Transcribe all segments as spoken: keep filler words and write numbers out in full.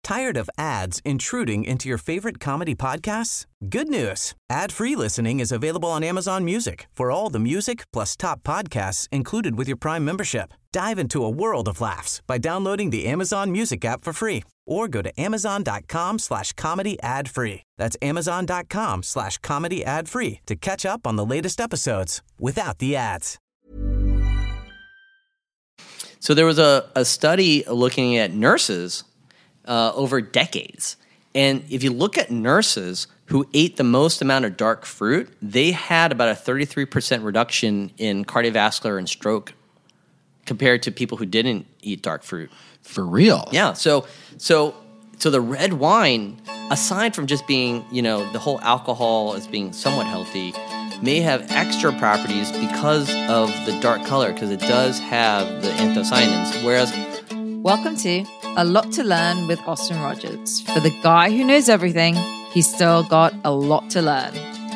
Tired of ads intruding into your favorite comedy podcasts? Good news. Ad-free listening is available on Amazon Music for all the music plus top podcasts included with your Prime membership. Dive into a world of laughs by downloading the Amazon Music app for free or go to amazon.com slash comedy ad free. That's amazon.com slash comedy ad free to catch up on the latest episodes without the ads. So there was a, a study looking at nurses uh, over decades. And if you look at nurses who ate the most amount of dark fruit, they had about a thirty-three percent reduction in cardiovascular and stroke compared to people who didn't eat dark fruit. For real? Yeah. So, so, so the red wine, aside from just being, you know, the whole alcohol as being somewhat healthy, may have extra properties because of the dark color, because it does have the anthocyanins. Whereas, welcome to A Lot to Learn with Austin Rogers. For the guy who knows everything, he's still got a lot to learn.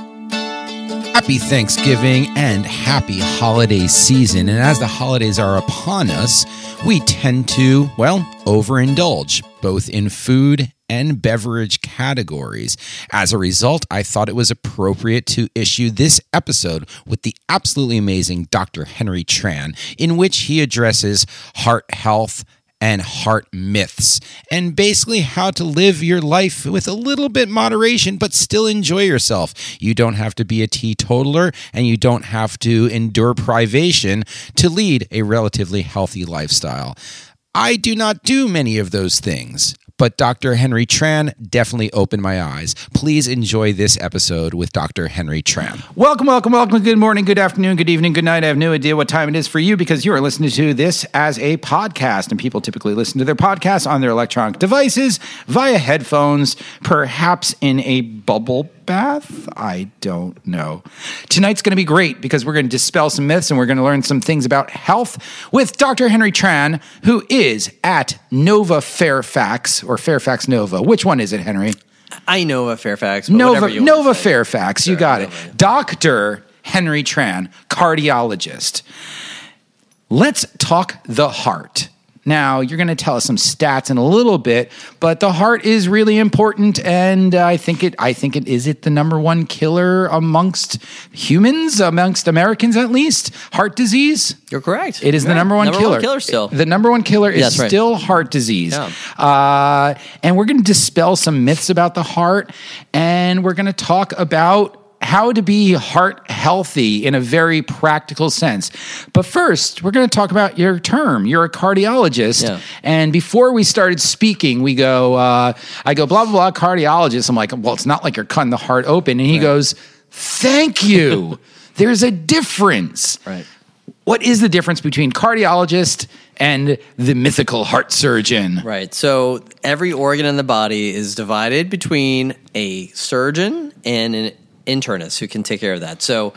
Happy Thanksgiving and happy holiday season. And as the holidays are upon us, we tend to, well, overindulge, both in food and beverage categories. As a result, I thought it was appropriate to issue this episode with the absolutely amazing Doctor Henry Tran, in which he addresses heart health and heart myths, and basically how to live your life with a little bit moderation, but still enjoy yourself. You don't have to be a teetotaler, and you don't have to endure privation to lead a relatively healthy lifestyle. I do not do many of those things, but Doctor Henry Tran definitely opened my eyes. Please enjoy this episode with Doctor Henry Tran. Welcome, welcome, welcome. Good morning, good afternoon, good evening, good night. I have no idea what time it is for you because you are listening to this as a podcast, and people typically listen to their podcasts on their electronic devices via headphones, perhaps in a bubble bath? I don't know. Tonight's going to be great because we're going to dispel some myths and we're going to learn some things about health with Doctor Henry Tran, who is at Nova Fairfax or Fairfax Nova. Which one is it, Henry? I know a Fairfax. But Nova you Nova Fairfax. Sure, you got Nova. it. Doctor Henry Tran, cardiologist. Let's talk the heart. Now, you're going to tell us some stats in a little bit, but the heart is really important, and uh, I think it. I think it is it the number one killer amongst humans, amongst Americans at least. Heart disease. You're correct. It is You're the right. number one number killer. One killer still. The number one killer is That's right. still heart disease. Yeah. Uh, and we're going to dispel some myths about the heart, and we're going to talk about how to be heart healthy in a very practical sense. But first, we're going to talk about your term. You're a cardiologist. Yeah. And before we started speaking, we go, uh, I go, blah, blah, blah, cardiologist. I'm like, well, it's not like you're cutting the heart open. And he right. goes, thank you. There's a difference. Right. What is the difference between cardiologist and the mythical heart surgeon? Right. So every organ in the body is divided between a surgeon and an internist who can take care of that. So,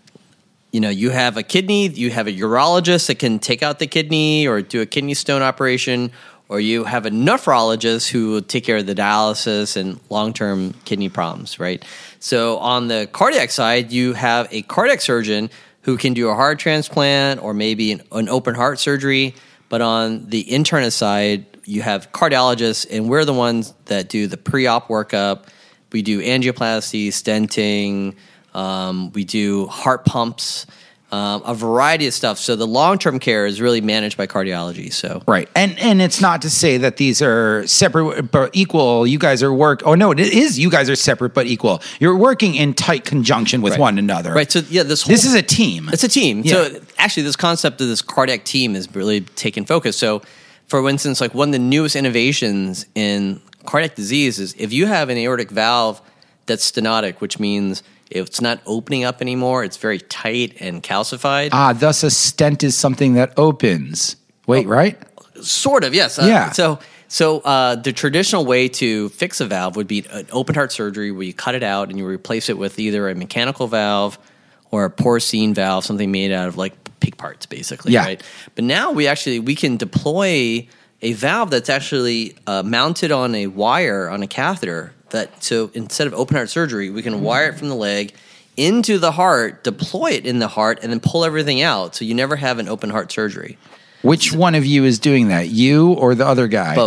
you know, you have a kidney, you have a urologist that can take out the kidney or do a kidney stone operation, or you have a nephrologist who will take care of the dialysis and long-term kidney problems, right? So on the cardiac side, you have a cardiac surgeon who can do a heart transplant or maybe an, an open heart surgery. But on the internist side, you have cardiologists, and we're the ones that do the pre-op workup. We do angioplasty, stenting, um, we do heart pumps, um, a variety of stuff. So the long-term care is really managed by cardiology. So right, and and it's not to say that these are separate but equal. You guys are work. Oh no, it is. You guys are separate but equal. You're working in tight conjunction with right. one another. Right. So yeah, this whole, this is a team. It's a team. Yeah. So actually, this concept of this cardiac team is really taken focus. So, for instance, like one of the newest innovations in cardiac disease is if you have an aortic valve that's stenotic, which means it's not opening up anymore, it's very tight and calcified. Ah, thus a stent is something that opens. Wait, oh, right? Sort of, yes. Yeah. Uh, so so uh, the traditional way to fix a valve would be an open heart surgery where you cut it out and you replace it with either a mechanical valve or a porcine valve, something made out of like pig parts, basically, yeah. right? But now we actually, we can deploy a valve that's actually uh, mounted on a wire on a catheter. That so instead of open heart surgery, we can wire it from the leg into the heart, deploy it in the heart, and then pull everything out. So you never have an open heart surgery. Which one of you is doing that? You or the other guy? Both.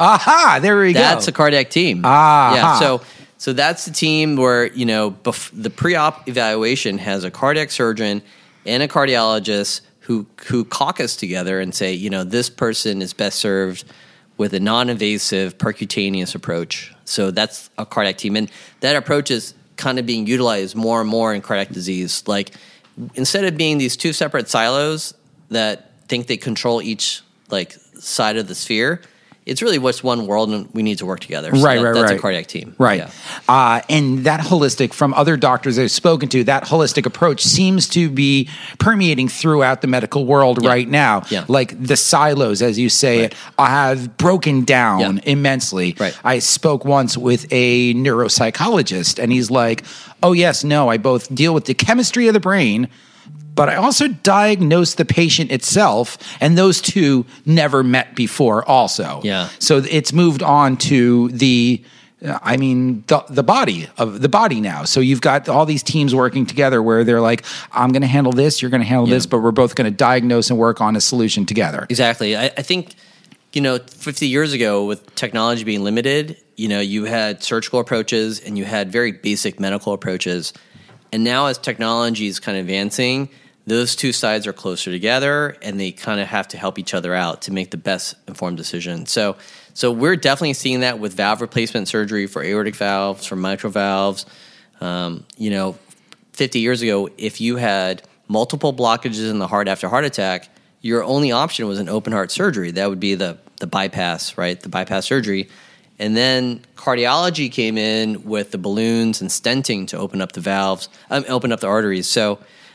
Aha, there we That's go. That's a cardiac team. Ah, yeah. So, so that's the team where, you know, bef- the pre-op evaluation has a cardiac surgeon and a cardiologist who who caucus together and say, you know, this person is best served with a non-invasive percutaneous approach. So that's a cardiac team, and that approach is kind of being utilized more and more in cardiac disease. Like, instead of being these two separate silos that think they control each like side of the sphere, it's really what's one world, and we need to work together. So right, that, right, that's right. a cardiac team. Right. Yeah. Uh, and that holistic, from other doctors I've spoken to, that holistic approach seems to be permeating throughout the medical world Yeah. right now. Yeah. Like the silos, as you say Right. it, have broken down Yeah. immensely. Right. I spoke once with a neuropsychologist, and he's like, oh, yes, no, I both deal with the chemistry of the brain, but I also diagnose the patient itself, and those two never met before also. Yeah. So it's moved on to the, uh, I mean, the, the body of the body now. So you've got all these teams working together where they're like, I'm going to handle this, you're going to handle Yeah. this, but we're both going to diagnose and work on a solution together. Exactly. I, I think, you know, fifty years ago, with technology being limited, you know, you had surgical approaches and you had very basic medical approaches. And now as technology is kind of advancing, those two sides are closer together, and they kind of have to help each other out to make the best informed decision. So, so we're definitely seeing that with valve replacement surgery for aortic valves, for mitral valves. Um, you know, fifty years ago, if you had multiple blockages in the heart after heart attack, your only option was an open heart surgery. That would be the the bypass, right? The bypass surgery. And then cardiology came in with the balloons and stenting to open up the valves, um, open up the arteries. So,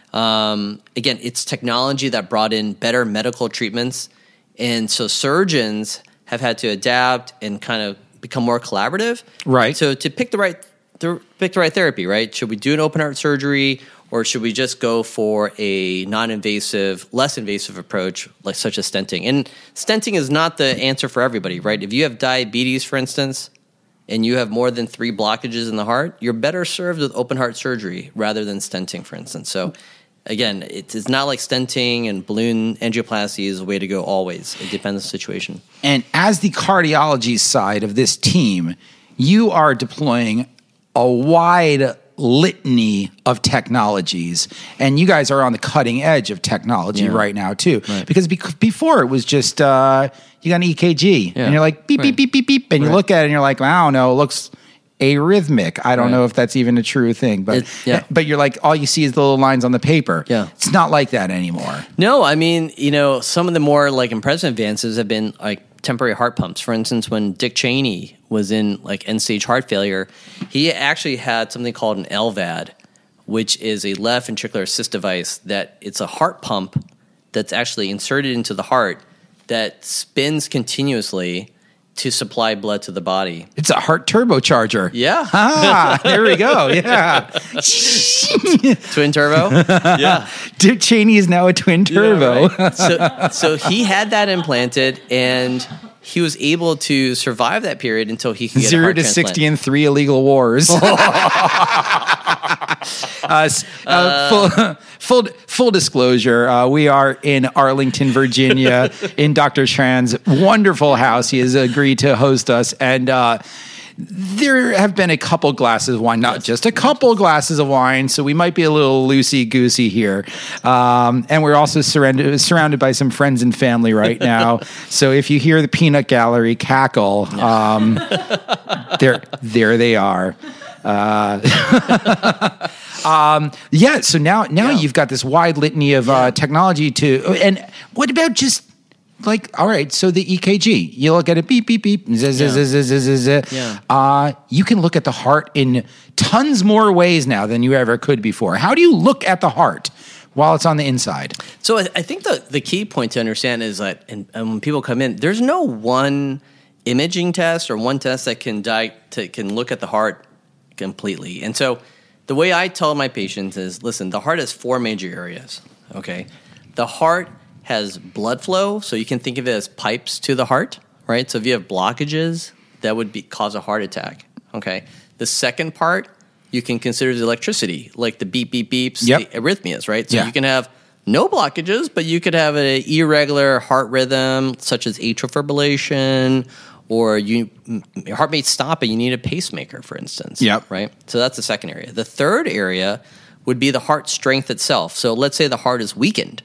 um, again, it's technology that brought in better medical treatments. And so surgeons have had to adapt and kind of become more collaborative. Right. So to pick the right to pick the right therapy, right? Should we do an open heart surgery, or should we just go for a non-invasive, less invasive approach, like such as stenting? And stenting is not the answer for everybody, right? If you have diabetes, for instance, and you have more than three blockages in the heart, you're better served with open heart surgery rather than stenting, for instance. So again, it's not like stenting and balloon angioplasty is the way to go always. It depends on the situation. And as the cardiology side of this team, you are deploying a wide litany of technologies, and you guys are on the cutting edge of technology Yeah. right now too. Right. Because be- before it was just uh, you got an E K G, Yeah. and you're like beep Right. beep beep beep beep, and you Right. look at it and you're like, I don't know, it looks arrhythmic. I don't Right. know if that's even a true thing, but It- yeah. but you're like, all you see is the little lines on the paper. Yeah. It's not like that anymore. No, I mean, you know, some of the more like impressive advances have been like temporary heart pumps. For instance, when Dick Cheney was in like end-stage heart failure, he actually had something called an L V A D, which is a left ventricular assist device that it's a heart pump that's actually inserted into the heart that spins continuously to supply blood to the body. It's a heart turbocharger. Yeah. Ah, there we go. Yeah. Twin turbo? Yeah. Dick Cheney is now a twin turbo. Yeah, right. so, so he had that implanted, and he was able to survive that period until he could get a Zero heart to transplant. sixty and three illegal wars. Uh, s- uh, full, full, full disclosure, uh, we are in Arlington, Virginia, in Doctor Tran's wonderful house. He has agreed to host us, and uh, there have been a couple glasses of wine, not just a couple glasses of wine, so we might be a little loosey-goosey here. Um, and we're also surrounded, surrounded by some friends and family right now, so if you hear the peanut gallery cackle, um, there, there they are. Uh, um, yeah. So now, now Yeah. you've got this wide litany of uh, technology to, and what about just like, all right, so the E K G, you look at it, beep, beep, beep, zzz, zzz, zzz, zzz, zzz, zzz. Yeah. Uh, you can look at the heart in tons more ways now than you ever could before. How do you look at the heart while it's on the inside? So I, I think the, the key point to understand is that and, and when people come in, there's no one imaging test or one test that can di- to, can look at the heart completely. And so the way I tell my patients is, listen, the heart has four major areas, okay? The heart has blood flow, so you can think of it as pipes to the heart, right? So if you have blockages, that would be cause a heart attack, okay? The second part, you can consider the electricity, like the beep, beep, beeps, Yep. the arrhythmias, right? So Yeah. you can have no blockages, but you could have an irregular heart rhythm, such as atrial fibrillation or you your heart may stop and you need a pacemaker, for instance. Yep. Right? So that's the second area. The third area would be the heart strength itself. So let's say the heart is weakened.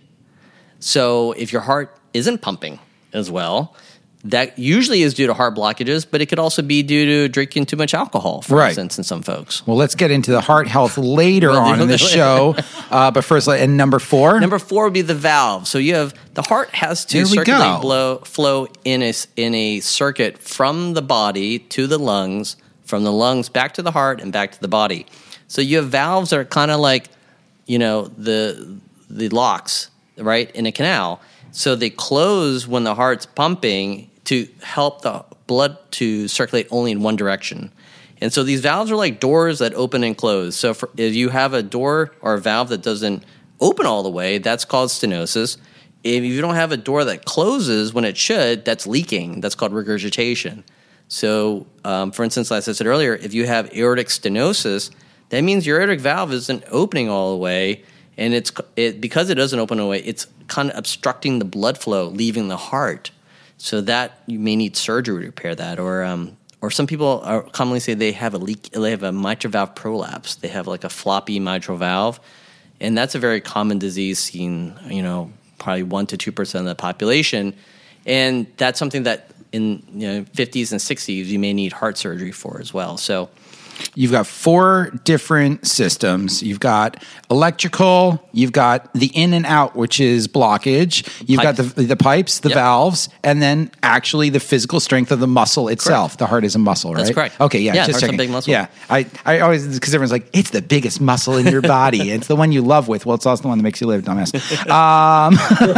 So if your heart isn't pumping as well, that usually is due to heart blockages, but it could also be due to drinking too much alcohol, for Right. instance, in some folks. Well, let's get into the heart health later Well, on in the show. Uh, but first, and number four? Number four would be the valve. So you have the heart has to There we circulate go. blow, flow in a s- in a circuit from the body to the lungs, from the lungs back to the heart and back to the body. So you have valves that are kind of like, you know, the the locks, right, in a canal. So they close when the heart's pumping to help the blood to circulate only in one direction. And so these valves are like doors that open and close. So for, if you have a door or a valve that doesn't open all the way, that's called stenosis. If you don't have a door that closes when it should, that's leaking. That's called regurgitation. So, um, for instance, as I said earlier, if you have aortic stenosis, that means your aortic valve isn't opening all the way, and it's it, because it doesn't open all the way, it's kind of obstructing the blood flow leaving the heart. So that you may need surgery to repair that, or um, or some people are commonly say they have a leak, they have a mitral valve prolapse. They have like a floppy mitral valve, and that's a very common disease seen, you know, probably one to two percent of the population, and that's something that in you know fifties and sixties you may need heart surgery for as well. So. You've got four different systems. You've got electrical, you've got the in and out, which is blockage. You've Pipes. got the the pipes, the Yep. valves, and then actually the physical strength of the muscle itself. Correct. The heart is a muscle, right? That's correct. Okay, yeah, Yeah, just heart's a checking. big muscle. Yeah, I, I always, because everyone's like, it's the biggest muscle in your body. It's the one you love with. Well, it's also the one that makes you live, dumbass. Um,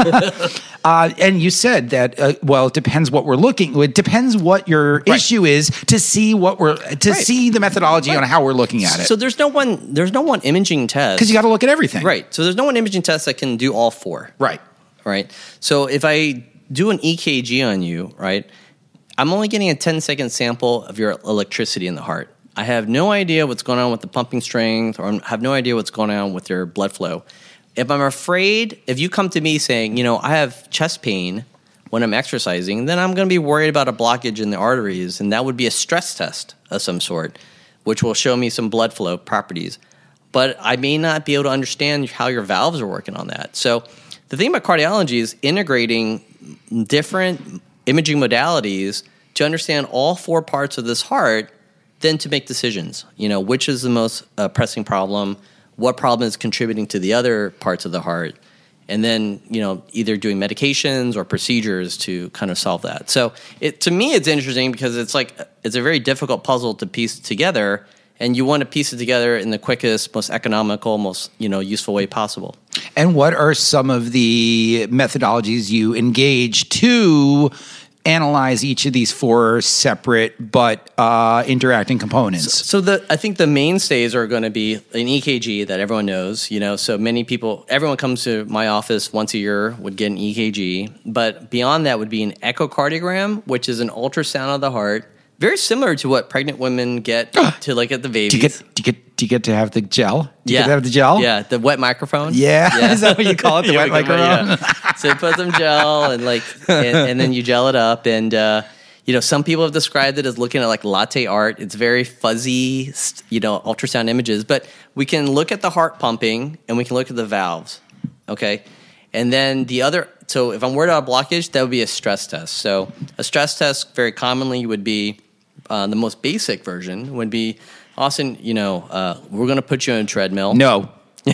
uh, and you said that, uh, well, it depends what we're looking, it depends what your Right. issue is to see what we're, to Right. see the methodology Right. on how we're looking at it. So there's no one there's no one imaging test. Because you got to look at everything. Right. So there's no one imaging test that can do all four. Right. Right. So if I do an E K G on you, right, I'm only getting a ten second sample of your electricity in the heart. I have no idea what's going on with the pumping strength, or I have no idea what's going on with your blood flow. If I'm afraid, if you come to me saying, you know, I have chest pain when I'm exercising, then I'm going to be worried about a blockage in the arteries, and that would be a stress test of some sort, which will show me some blood flow properties. But I may not be able to understand how your valves are working on that. So the thing about cardiology is integrating different imaging modalities to understand all four parts of this heart, then to make decisions. You know, which is the most uh, pressing problem, what problem is contributing to the other parts of the heart, and then, you know, either doing medications or procedures to kind of solve that. So it, to me, it's interesting because it's like, it's a very difficult puzzle to piece together, and you want to piece it together in the quickest, most economical, most, you know, useful way possible. And what are some of the methodologies you engage to analyze each of these four separate but uh, interacting components? So the I think the mainstays are going to be an E K G that everyone knows. You know, so many people, everyone comes to my office once a year would get an E K G, but beyond that would be an echocardiogram, which is an ultrasound of the heart, very similar to what pregnant women get to look at the babies. Do you get do you get do you get to have the gel? Do you yeah, get to have the gel? Yeah, the wet microphone. Yeah. Is that what you call it? The Yeah, wet we can- microphone? yeah. So you put some gel and like, and, and then you gel it up, and uh, you know, some people have described it as looking at like latte art. It's very fuzzy, st- you know, ultrasound images. But we can look at the heart pumping, and we can look at the valves. Okay, and then the other. So if I'm worried about a blockage, that would be a stress test. So a stress test very commonly would be uh, the most basic version would be, Austin, you know, uh, we're going to put you on a treadmill. No.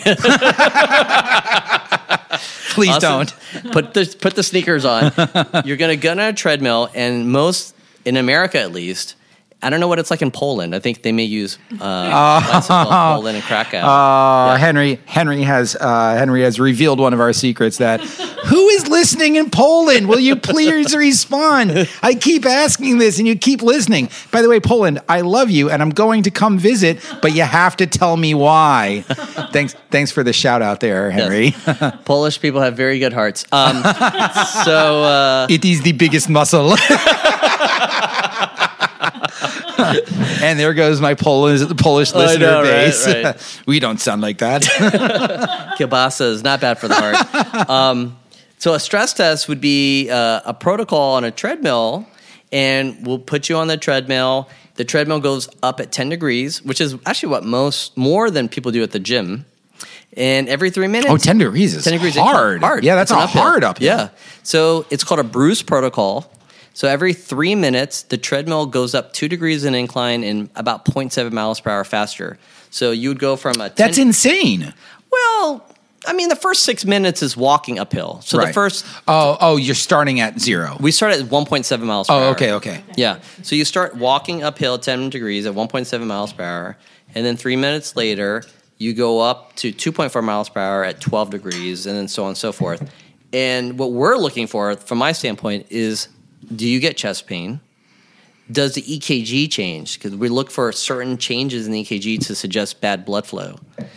Please Austin, don't. put the put the sneakers on. You're going to go on a treadmill, and most in America at least, I don't know what it's like in Poland. I think they may use uh, bicycle in Poland and Krakow. Uh, Yeah. Henry Henry has uh, Henry has revealed one of our secrets that who is listening in Poland? Will you please respond? I keep asking this and you keep listening. By the way, Poland, I love you and I'm going to come visit, but you have to tell me why. Thanks thanks for the shout out there, Henry. Yes. Polish people have very good hearts. Um, so uh, It is the biggest muscle. And there goes my Polish Polish listener know, right, base. right. We don't sound like that. kielbasa is not bad for the heart. Um, so a stress test would be uh, a protocol on a treadmill, and we'll put you on the treadmill. The treadmill goes up at ten degrees, which is actually what most, more than people do at the gym. And every three minutes. Oh, ten degrees is ten degrees hard. hard. Yeah, that's It's a an uphill. hard uphill. Yeah. So it's called a Bruce protocol. So every three minutes, the treadmill goes up two degrees in incline and about zero point seven miles per hour faster. So you would go from a ten That's insane. Well, I mean, the first six minutes is walking uphill. So the Right. first, Oh, oh, you're starting at zero. we start at one point seven miles per hour. Oh, okay, okay. Yeah. So you start walking uphill ten degrees at one point seven miles per hour. And then three minutes later, you go up to two point four miles per hour at twelve degrees, and then so on and so forth. And what we're looking for, from my standpoint, is do you get chest pain? Does the E K G change? Because we look for certain changes in the E K G to suggest bad blood flow.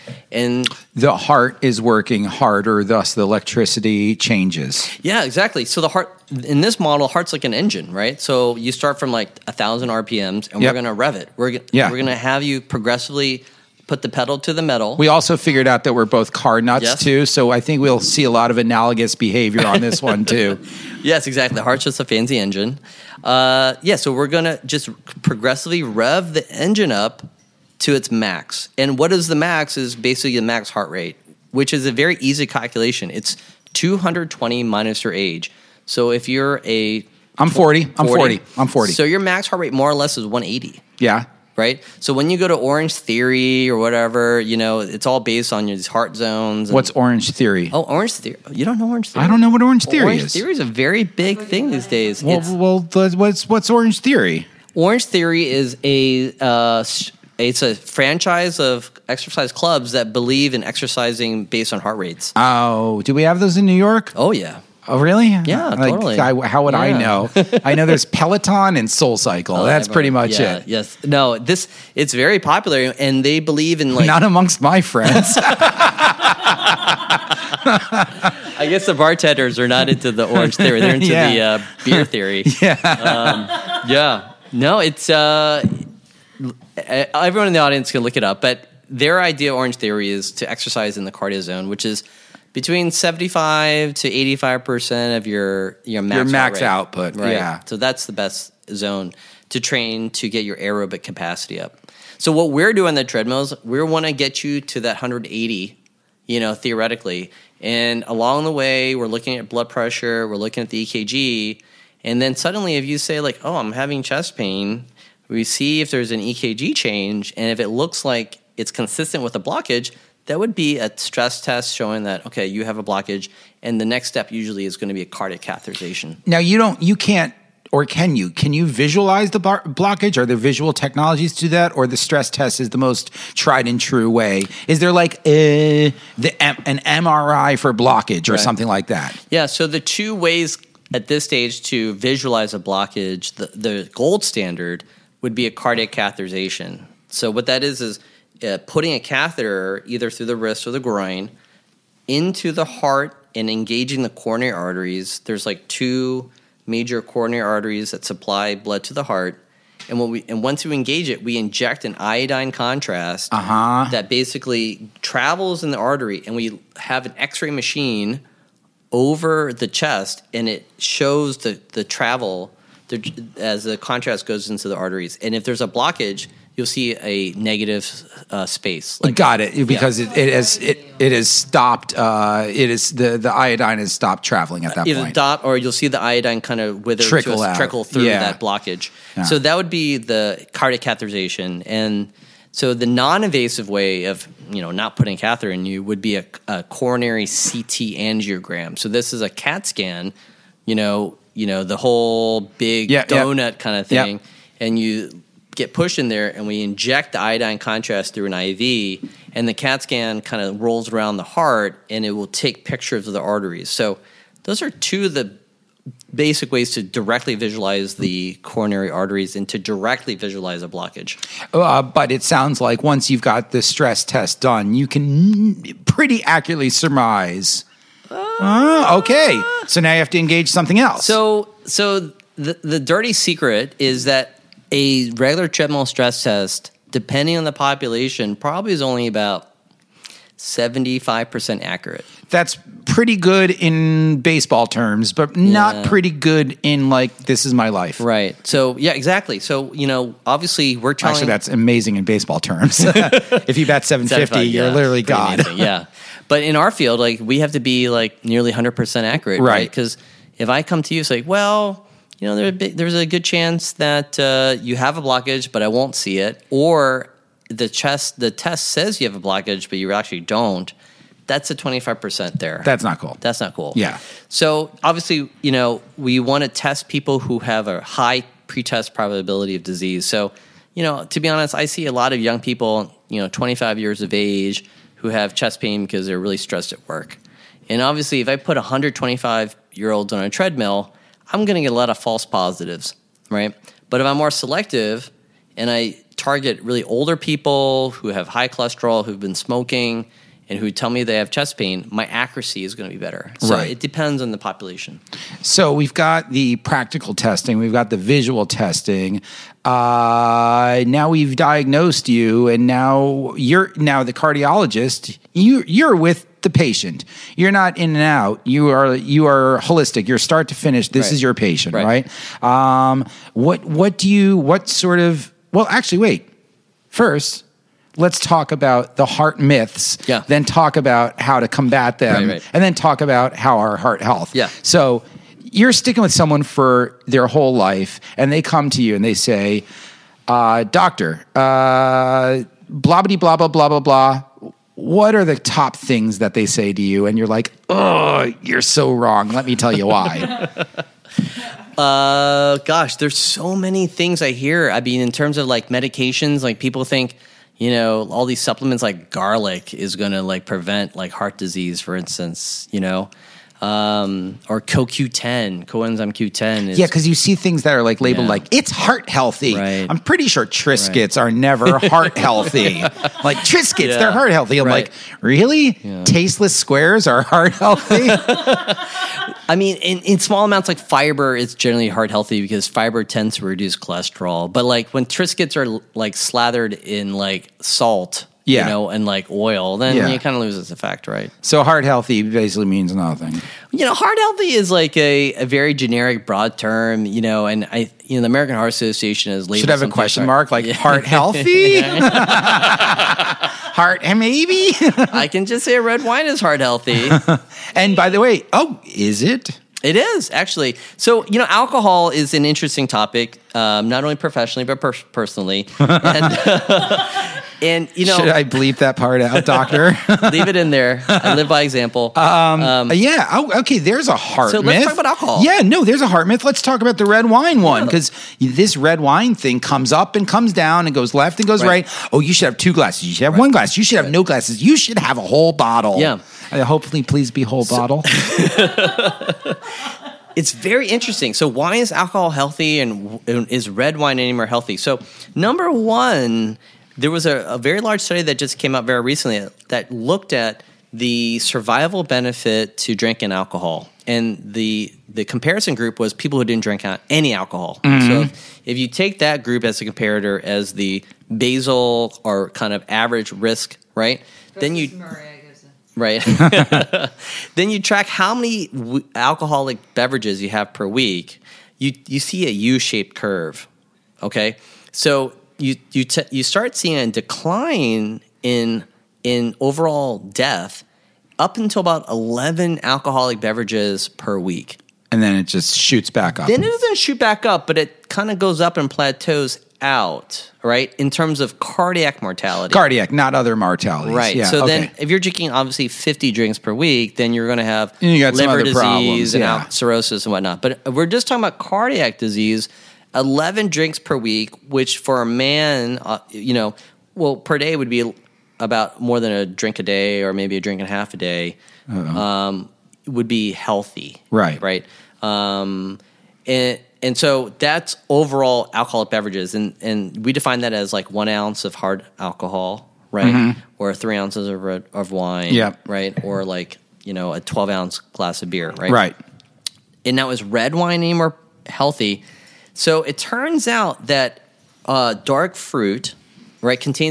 And The heart is working harder, thus the electricity changes. yeah, exactly. So the heart, in this model, heart's like an engine, right? So you start from like one thousand R P Ms, and Yep. we're going to rev it. We're, g- Yeah. we're going to have you progressively put the pedal to the metal. We also figured out that we're both car nuts Yes. too, so I think we'll see a lot of analogous behavior on this one too. Yes, exactly. The heart's just a fancy engine. Uh, yeah, so we're going to just progressively rev the engine up to its max. And what is the max is basically the max heart rate, which is a very easy calculation. It's two hundred twenty minus your age. So if you're a... I'm forty. I'm forty. I'm forty. So your max heart rate more or less is one eighty. Yeah. Right? So when you go to Orange Theory or whatever, you know, it's all based on your these heart zones. and- What's Orange Theory? Oh, Orange Theory. You don't know Orange Theory? I don't know what Orange Theory Orange is. Theory is a very big thing these days. Well, It's- well, th- what's what's Orange Theory? Orange Theory is a uh, s- it's a franchise of exercise clubs that believe in exercising based on heart rates. Oh, do we have those in New York? Oh yeah. Oh, really? Yeah, Like, totally. I, how would I Yeah. know? I know there's Peloton and Soul Cycle. Oh, That's everyone- pretty much yeah, it. Yes. No, this it's very popular and they believe in like Not amongst my friends. I guess the bartenders are not into the Orange Theory. They're into Yeah. the uh, beer theory. yeah. Um, yeah. No, it's uh, everyone in the audience can look it up, but their idea of Orange Theory is to exercise in the cardio zone, which is between seventy-five to eighty-five percent of your your max, Your heart max rate. output, Right. yeah. So that's the best zone to train to get your aerobic capacity up. So what we're doing on the treadmills, we want to get you to that one hundred eighty, you know, theoretically. And along the way, we're looking at blood pressure, we're looking at the E K G, and then suddenly if you say like, oh, I'm having chest pain, we see if there's an E K G change, and if it looks like it's consistent with a blockage, that would be a stress test showing that, okay, you have a blockage, and the next step usually is going to be a cardiac catheterization. Now you don't, you can't, or can you? Can you visualize the bar- blockage? Are there visual technologies to do that, or the stress test is the most tried and true way? Is there like uh, the M- an M R I for blockage or Right. something like that? Yeah, so the two ways at this stage to visualize a blockage, the, the gold standard would be a cardiac catheterization. So what that is is uh, putting a catheter either through the wrist or the groin into the heart and engaging the coronary arteries. There's like two major coronary arteries that supply blood to the heart. And when we and once you engage it, we inject an iodine contrast Uh-huh. that basically travels in the artery, and we have an X-ray machine over the chest, and it shows the the travel the, as the contrast goes into the arteries. And if there's a blockage, you'll see a negative uh, space. Like, Got it, because it, it has it it has stopped. Uh, it is the the iodine has stopped traveling at that either point. dot or you'll see the iodine kind of wither Trickle to a, out. trickle through Yeah. that blockage. Yeah. So that would be the cardiac catheterization. And so the non-invasive way of, you know, not putting a catheter in you would be a, a coronary C T angiogram. So this is a CAT scan, you know, you know, the whole big Yeah, yeah. donut kind of Yeah. thing, and you get pushed in there, and we inject the iodine contrast through an I V, and the CAT scan kind of rolls around the heart, and it will take pictures of the arteries. So those are two of the basic ways to directly visualize the coronary arteries and to directly visualize a blockage. Uh, but it sounds like once you've got the stress test done, you can pretty accurately surmise. Uh, okay, so now you have to engage something else. So, so the the dirty secret is that a regular treadmill stress test, depending on the population, probably is only about seventy-five percent accurate. That's pretty good in baseball terms, but not Yeah. pretty good in like, this is my life. Right. So, yeah, exactly. So, you know, obviously we're trying. Actually, that's amazing in baseball terms. If you bat seven fifty, you're yeah, literally pretty God. amazing, yeah. But in our field, like, we have to be like nearly one hundred percent accurate, Right. right? Because if I come to you, it's like, well, you know, there's a, bit, there's a good chance that uh, you have a blockage, but I won't see it. Or the chest, the test says you have a blockage, but you actually don't. That's a twenty-five percent there. That's not cool. That's not cool. Yeah. So obviously, you know, we want to test people who have a high pretest probability of disease. So, you know, to be honest, I see a lot of young people, you know, twenty-five years of age who have chest pain because they're really stressed at work. And obviously, if I put one hundred twenty-five-year-olds on a treadmill, I'm going to get a lot of false positives, right? But if I'm more selective and I target really older people who have high cholesterol, who've been smoking, and who tell me they have chest pain, my accuracy is going to be better. So Right. it depends on the population. So we've got the practical testing, we've got the visual testing. Uh, now we've diagnosed you, and now you're now the cardiologist. You you're with the patient. You're not in and out. You are you are holistic. You're start to finish. This Right. is your patient, Right. right? Um, what what do you what sort of well actually wait first. Let's talk about the heart myths, Yeah. then talk about how to combat them, Right, right. and then talk about how our heart health. Yeah. So you're sticking with someone for their whole life, and they come to you and they say, uh, doctor, uh, blah, blah, blah, blah, blah, blah, blah. What are the top things that they say to you? And you're like, oh, you're so wrong. Let me tell you why. Uh, gosh, there's so many things I hear. I mean, in terms of like medications, like people think, you know, all these supplements like garlic is going to like prevent like heart disease, for instance, you know, um, or C O Q ten, coenzyme Q ten. Is, Yeah, because you see things that are like labeled Yeah. like it's heart healthy. Right. I'm pretty sure Triscuits are never heart healthy. Like Triscuits, Yeah. they're heart healthy. I'm Right. like, really? Tasteless squares are heart healthy? I mean, in, in small amounts like fiber, it's generally heart healthy because fiber tends to reduce cholesterol. But like when Triscuits are like slathered in like salt, Yeah. you know, and like oil, then Yeah. you kind of lose its effect, right? So heart healthy basically means nothing. You know, heart healthy is like a, a very generic, broad term, you know, and I, you know, the American Heart Association has labeled Should have a some question things- mark like Yeah. heart healthy? Heart and maybe? I can just say red wine is heart healthy. And by the way, oh, is it? It is, actually. So, you know, alcohol is an interesting topic, um, not only professionally, but per- personally. And, and, you know, Should I bleep that part out, doctor? leave it in there. I live by example. Uh, yeah. Oh, okay. There's a heart So myth. let's talk about alcohol. Yeah. No, there's a heart myth. Let's talk about the red wine one because this red wine thing comes up and comes down and goes left and goes right. Right. Oh, you should have two glasses. You should have one glass. You should have no glasses. You should have a whole bottle. Yeah. Uh, hopefully, please be whole bottle. It's very interesting. So why is alcohol healthy and, and is red wine any more healthy? So number one, there was a, a very large study that just came out very recently that looked at the survival benefit to drinking alcohol. And the the comparison group was people who didn't drink any alcohol. So if, if you take that group as a comparator as the basal or kind of average risk, right? Then you Right. Then you track how many w- alcoholic beverages you have per week. You you see a U-shaped curve. Okay, so you you t- you start seeing a decline in in overall death up until about eleven alcoholic beverages per week. And then it just shoots back up. Then it doesn't shoot back up, but it kind of goes up and plateaus out, right? In terms of cardiac mortality. Cardiac, not other mortalities. Right. Yeah, so okay. then if you're drinking obviously fifty drinks per week, then you're going to have And you got some liver other disease problems, and yeah. al- cirrhosis and whatnot. But if we're just talking about cardiac disease, eleven drinks per week, which for a man, uh, you know, well, per day would be about more than a drink a day or maybe a drink and a half a day, um, would be healthy. Right. Right. Um, and, and so that's overall alcoholic beverages. And, and we define that as like one ounce of hard alcohol, right? Or three ounces of red, of wine, Yep. right? Or like, you know, a twelve ounce glass of beer, right? Right. And now is red wine any more healthy? So it turns out that uh, dark fruit, right, contains an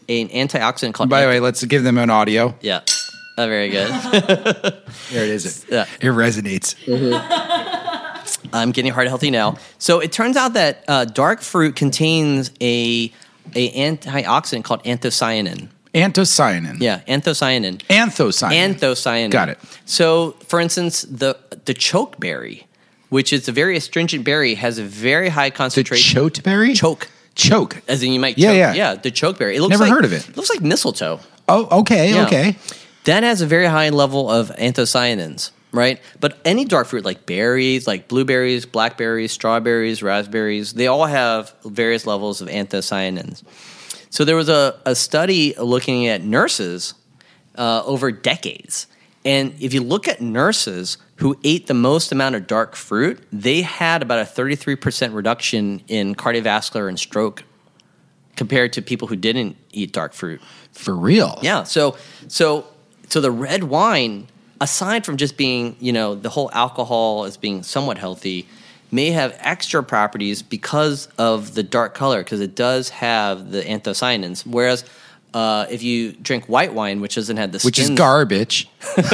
an antioxidant called. By the anth- way, let's give them an audio. yeah, oh, very good. There it is. Yeah. It resonates. I'm getting heart healthy now. So it turns out that uh, dark fruit contains a a antioxidant called anthocyanin. Anthocyanin. Yeah, anthocyanin. Anthocyanin. Anthocyanin. Got it. So, for instance, the the chokeberry, which is a very astringent berry, has a very high The concentration. choteberry? Choke. Choke. As in you might Yeah, choke. yeah. Yeah, the chokeberry. It looks Never like, heard of it. It looks like mistletoe. Oh, okay, Yeah. okay. That has a very high level of anthocyanins, right? But any dark fruit like berries, like blueberries, blackberries, strawberries, raspberries, they all have various levels of anthocyanins. So there was a, a study looking at nurses uh, over decades. And if you look at nurses who ate the most amount of dark fruit, they had about a thirty-three percent reduction in cardiovascular and stroke compared to people who didn't eat dark fruit. For real. Yeah. So so so the red wine, aside from just being, you know, the whole alcohol as being somewhat healthy, may have extra properties because of the dark color, because it does have the anthocyanins. Whereas uh, if you drink white wine, which doesn't have the Which is skins- garbage.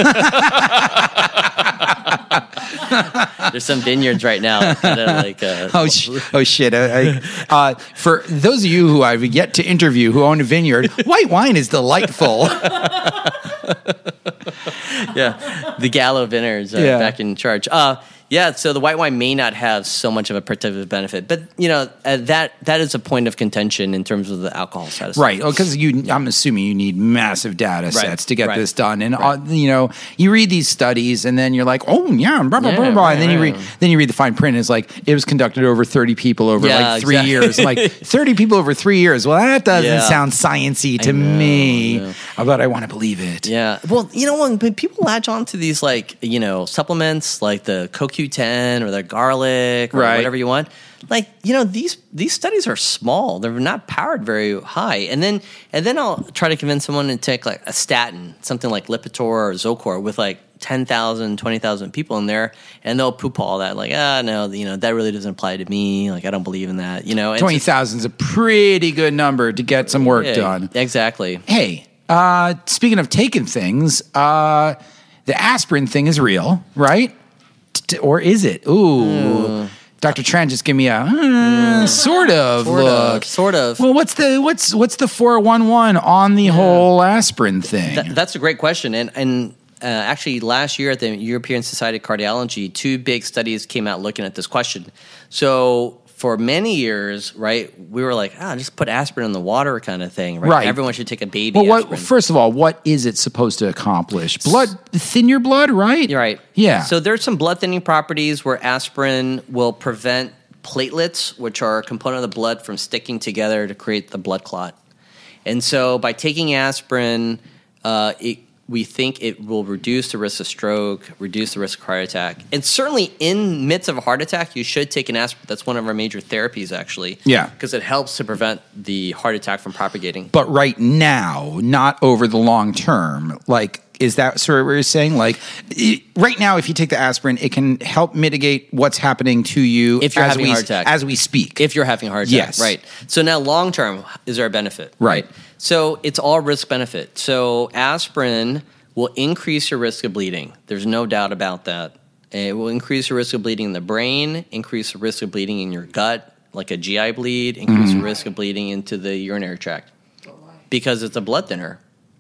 There's some vineyards right now that kind of like uh, Oh, sh- oh shit. I, I, uh, for those of you who I've yet to interview who own a vineyard, white wine is delightful. yeah, the Gallo Vineyards uh, Yeah. back in charge. Uh, yeah, so the white wine may not have so much of a protective benefit, but you know uh, that that is a point of contention in terms of the alcohol status. Right. Because you, I'm assuming you need massive data sets Right, to get right, this done. And, right. uh, you know, you read these studies and then you're like, oh, yeah, blah, blah, Yeah, blah, blah. right, and then you right. read then you read the fine print and it's like, it was conducted over thirty people over Yeah, like three exactly. years. I'm like, thirty people over three years. Well, that doesn't Yeah. sound science-y to know, me. I know. But I want to believe it. Yeah. Well, you know, when when people latch on to these, like, you know, supplements like the C O Q ten or the garlic or Right. whatever you want, like, you know, these these studies are small. They're not powered very high. And then and then I'll try to convince someone to take like a statin, something like Lipitor or Zocor with like ten thousand, twenty thousand people in there, and they'll poop all that. Like, ah, no, you know, that really doesn't apply to me. Like, I don't believe in that. You know, it's twenty just- thousand is a pretty good number to get some work yeah, done. Exactly. Hey, uh, speaking of taking things, uh, the aspirin thing is real, right? T- or is it? Ooh. Doctor Tran just give me a uh, sort of Sort look. of. Sort of. Well, what's the what's what's the four one one on the whole aspirin thing? That, that's a great question. And, and uh, actually, last year at the European Society of Cardiology, two big studies came out looking at this question. So for many years, right, we were like, ah, just put aspirin in the water kind of thing, right? Right. Everyone should take a baby well, what, aspirin. first of all, what is it supposed to accomplish? Blood, thin your blood, right? You're right. Yeah. So there's some blood thinning properties where aspirin will prevent platelets, which are a component of the blood, from sticking together to create the blood clot. And so by taking aspirin, uh, it, we think it will reduce the risk of stroke, reduce the risk of heart attack. And certainly in midst of a heart attack, you should take an aspirin. That's one of our major therapies, actually. Yeah. Because it helps to prevent the heart attack from propagating. But right now, not over the long term. Like, is that sort of what you're saying? Like, it, right now, if you take the aspirin, it can help mitigate what's happening to you If you're as having we a heart attack. as we speak. If you're having a heart attack, Yes. right. So now long term, is there a benefit? Right. So it's all risk benefit. So aspirin will increase your risk of bleeding. There's no doubt about that. It will increase your risk of bleeding in the brain, increase the risk of bleeding in your gut, like a G I bleed, increase Mm-hmm. the risk of bleeding into the urinary tract because it's a blood thinner,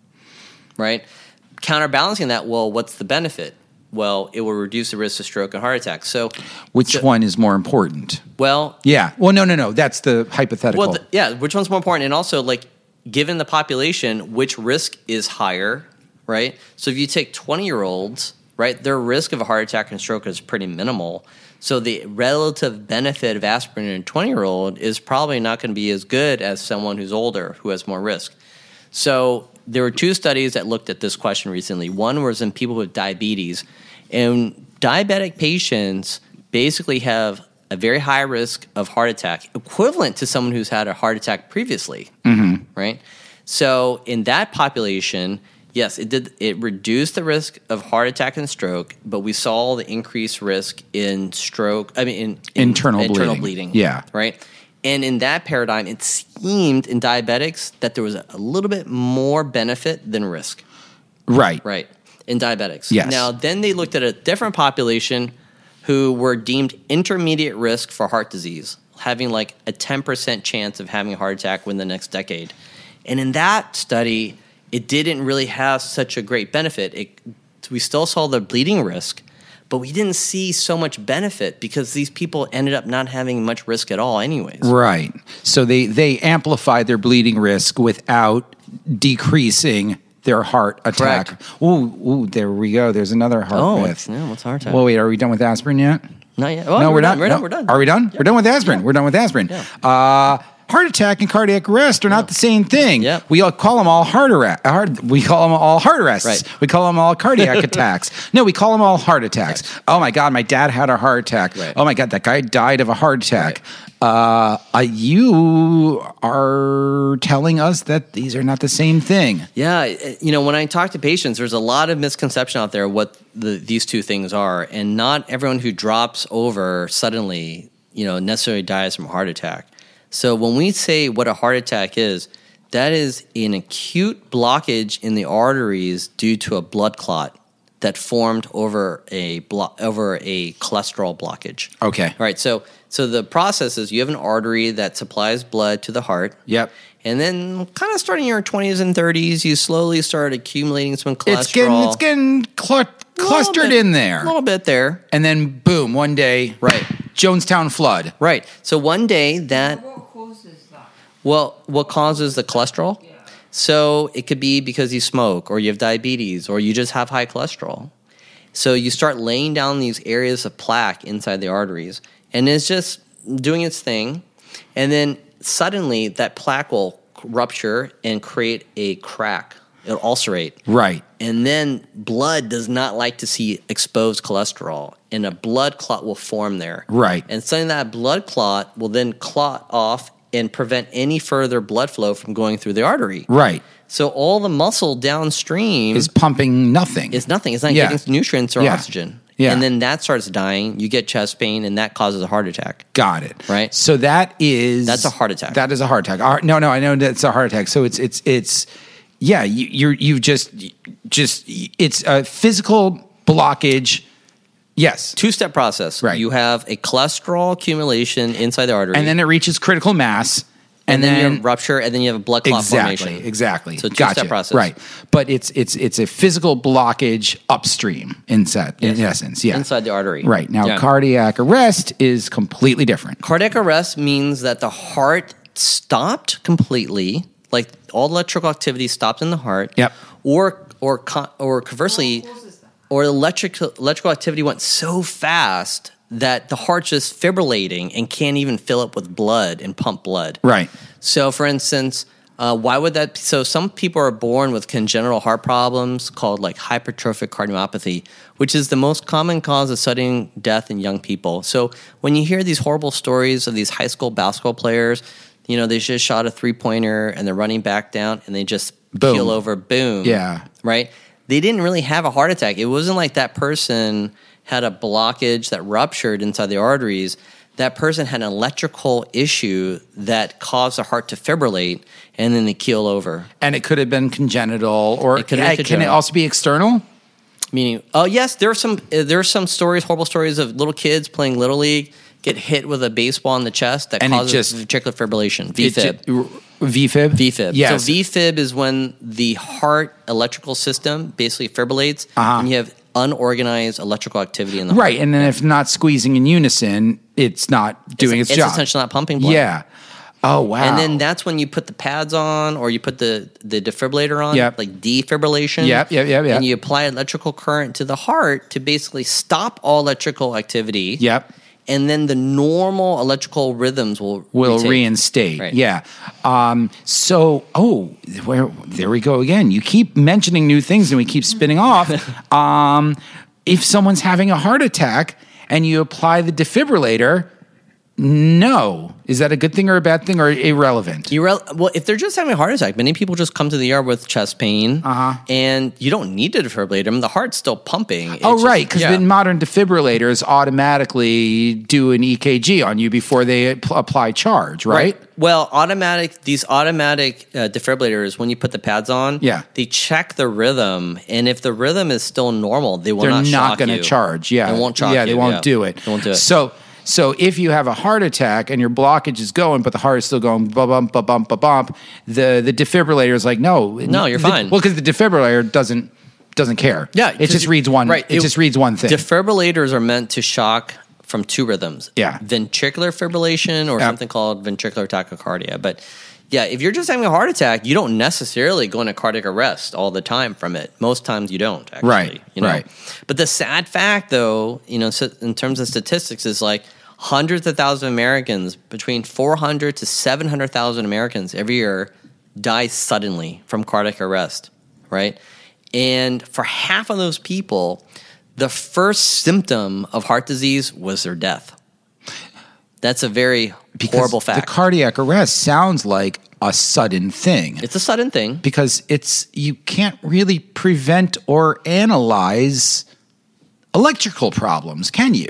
right? Counterbalancing that, well, what's the benefit? Well, it will reduce the risk of stroke and heart attack. So, Which so- one is more important? well, Yeah. Well, no, no, no. That's the hypothetical. well, th- yeah. Which one's more important? And also, like, given the population, which risk is higher, right? So if you take twenty-year-olds, right, their risk of a heart attack and stroke is pretty minimal. So the relative benefit of aspirin in a twenty-year-old is probably not going to be as good as someone who's older who has more risk. So there were two studies that looked at this question recently. One was in people with diabetes, and diabetic patients basically have a very high risk of heart attack, equivalent to someone who's had a heart attack previously, mm-hmm. right? So in that population, yes, it did. It reduced the risk of heart attack and stroke, but we saw the increased risk in stroke. I mean, in, in Internal internal bleeding. bleeding. Yeah. right. And in that paradigm, it seemed in diabetics that there was a little bit more benefit than risk. Right. Right. In diabetics. Yes. Now, then they looked at a different population who were deemed intermediate risk for heart disease, having like a ten percent chance of having a heart attack within the next decade. And in that study, it didn't really have such a great benefit. It, we still saw the bleeding risk, but we didn't see so much benefit because these people ended up not having much risk at all anyways. Right. So they, they amplified their bleeding risk without decreasing their heart attack. Correct. Ooh, ooh, there we go. There's another heart Oh, myth. yeah, what's heart attack? Well, wait, are we done with aspirin yet? Not yet. Oh, no, we're, we're done. done. We're No. done. We're done. Are we done? Yeah. We're done with aspirin. Yeah. We're done with aspirin. Yeah. Uh, heart attack and cardiac arrest are not the same thing. Yep. We all call them all heart arrest. Heart, we call them all heart arrests. Right. We call them all cardiac attacks. No, we call them all heart attacks. Oh my God, my dad had a heart attack. Right. Oh my God, that guy died of a heart attack. Uh, uh, you are telling us that these are not the same thing. Yeah, you know, when I talk to patients, there's a lot of misconception out there what the, these two things are, and not everyone who drops over suddenly, you know, necessarily dies from a heart attack. So when we say what a heart attack is, that is an acute blockage in the arteries due to a blood clot that formed over a blo- over a cholesterol blockage. Okay. All right. So so the process is you have an artery that supplies blood to the heart. Yep. And then, kind of starting in your twenties and thirties, you slowly start accumulating some cholesterol. It's getting it's getting cl- clustered bit, in there, a little bit there. and then boom, one day, Right. Jonestown flood. Right. So one day that. What causes that? Well, what causes the cholesterol? Yeah. So it could be because you smoke, or you have diabetes, or you just have high cholesterol. So you start laying down these areas of plaque inside the arteries, and it's just doing its thing, and then suddenly that plaque will rupture and create a crack. It'll ulcerate. Right. And then blood does not like to see exposed cholesterol, and a blood clot will form there. Right. And suddenly that blood clot will then clot off and prevent any further blood flow from going through the artery. Right. So all the muscle downstream Is pumping nothing. is nothing. It's not Yeah. getting nutrients or Yeah. oxygen. Yeah. And then that starts dying. You get chest pain, and that causes a heart attack. Got it. Right. So that is That's a heart attack. That is a heart attack. Uh, No, no, I know that's a heart attack. So it's it's it's yeah. You, you're you've just just it's a physical blockage. Yes. Two-step process. Right. You have a cholesterol accumulation inside the artery. And then it reaches critical mass. and And, then, then, you have rupture, and then you have a blood clot exactly, formation. exactly. So two-step Gotcha. process. Right. But it's it's it's a physical blockage upstream in set, in essence. Yeah. Inside the artery. Right. Now Yeah. cardiac arrest is completely different. Cardiac arrest means that the heart stopped completely, like all electrical activity stopped in the heart. Yep. Or or con- or conversely, What causes that? or electrical electrical activity went so fast that the heart's just fibrillating and can't even fill up with blood and pump blood. Right. So, for instance, uh, why would that? So, some people are born with congenital heart problems called like hypertrophic cardiomyopathy, which is the most common cause of sudden death in young people. So, when you hear these horrible stories of these high school basketball players, you know, they just shot a three pointer and they're running back down and they just Boom. keel over, boom. Yeah. Right? They didn't really have a heart attack. It wasn't like that person had a blockage that ruptured inside the arteries. That person had an electrical issue that caused the heart to fibrillate, and then they keel over. And it could have been congenital, or It could have been uh, can it congenital. also be external? Meaning, oh yes, there are some uh, there are some stories, horrible stories of little kids playing little league get hit with a baseball in the chest that And it causes just- ventricular fibrillation, It V Fib. ju- V Fib? V Fib. Yes. So V Fib is when the heart electrical system basically fibrillates, Uh-huh. and you have unorganized electrical activity in the heart. Right, and then if not squeezing in unison, it's not doing its, it's job. essentially not pumping blood. Yeah. Oh wow. And then that's when you put the pads on, or you put the, the defibrillator on, Yep. like defibrillation. Yep, yep, yep, yep. And you apply electrical current to the heart to basically stop all electrical activity. Yep. And then the normal electrical rhythms will will retake. reinstate. Right. Yeah. Um, so, oh, where there we go again. You keep mentioning new things, and we keep spinning off. um, if someone's having a heart attack and you apply the defibrillator, No. Is that a good thing or a bad thing or irrelevant? Irre- well, if they're just having a heart attack, many people just come to the E R with chest pain, uh-huh. and you don't need to defibrillate them. The heart's still pumping. It's oh, just, right, because yeah. the modern defibrillators automatically do an E K G on you before they pl- apply charge, right? right? Well, automatic these automatic uh, defibrillators, when you put the pads on, yeah. they check the rhythm, and if the rhythm is still normal, they will they're not, not going to charge. Yeah, they won't shock yeah, you. they won't yeah. do it. They won't do it. So. So if you have a heart attack and your blockage is going, but the heart is still going bump, bump, bump, bump, bump, bump, the, the defibrillator is like, no. No, you're the, fine. Well, because the defibrillator doesn't doesn't care. Yeah. It just reads one. Right. It, it just reads one thing. Defibrillators are meant to shock from two rhythms. Yeah. Ventricular fibrillation or yeah. something called ventricular tachycardia. But yeah, if you're just having a heart attack, you don't necessarily go into cardiac arrest all the time from it. Most times you don't, actually. Right, You know? right. But the sad fact, though, you know, in terms of statistics, is like hundreds of thousands of Americans, between four hundred to seven hundred thousand Americans every year die suddenly from cardiac arrest, right? And for half of those people, the first symptom of heart disease was their death. That's a very because horrible fact. The cardiac arrest sounds like a sudden thing. It's a sudden thing. Because it's you can't really prevent or analyze electrical problems, can you?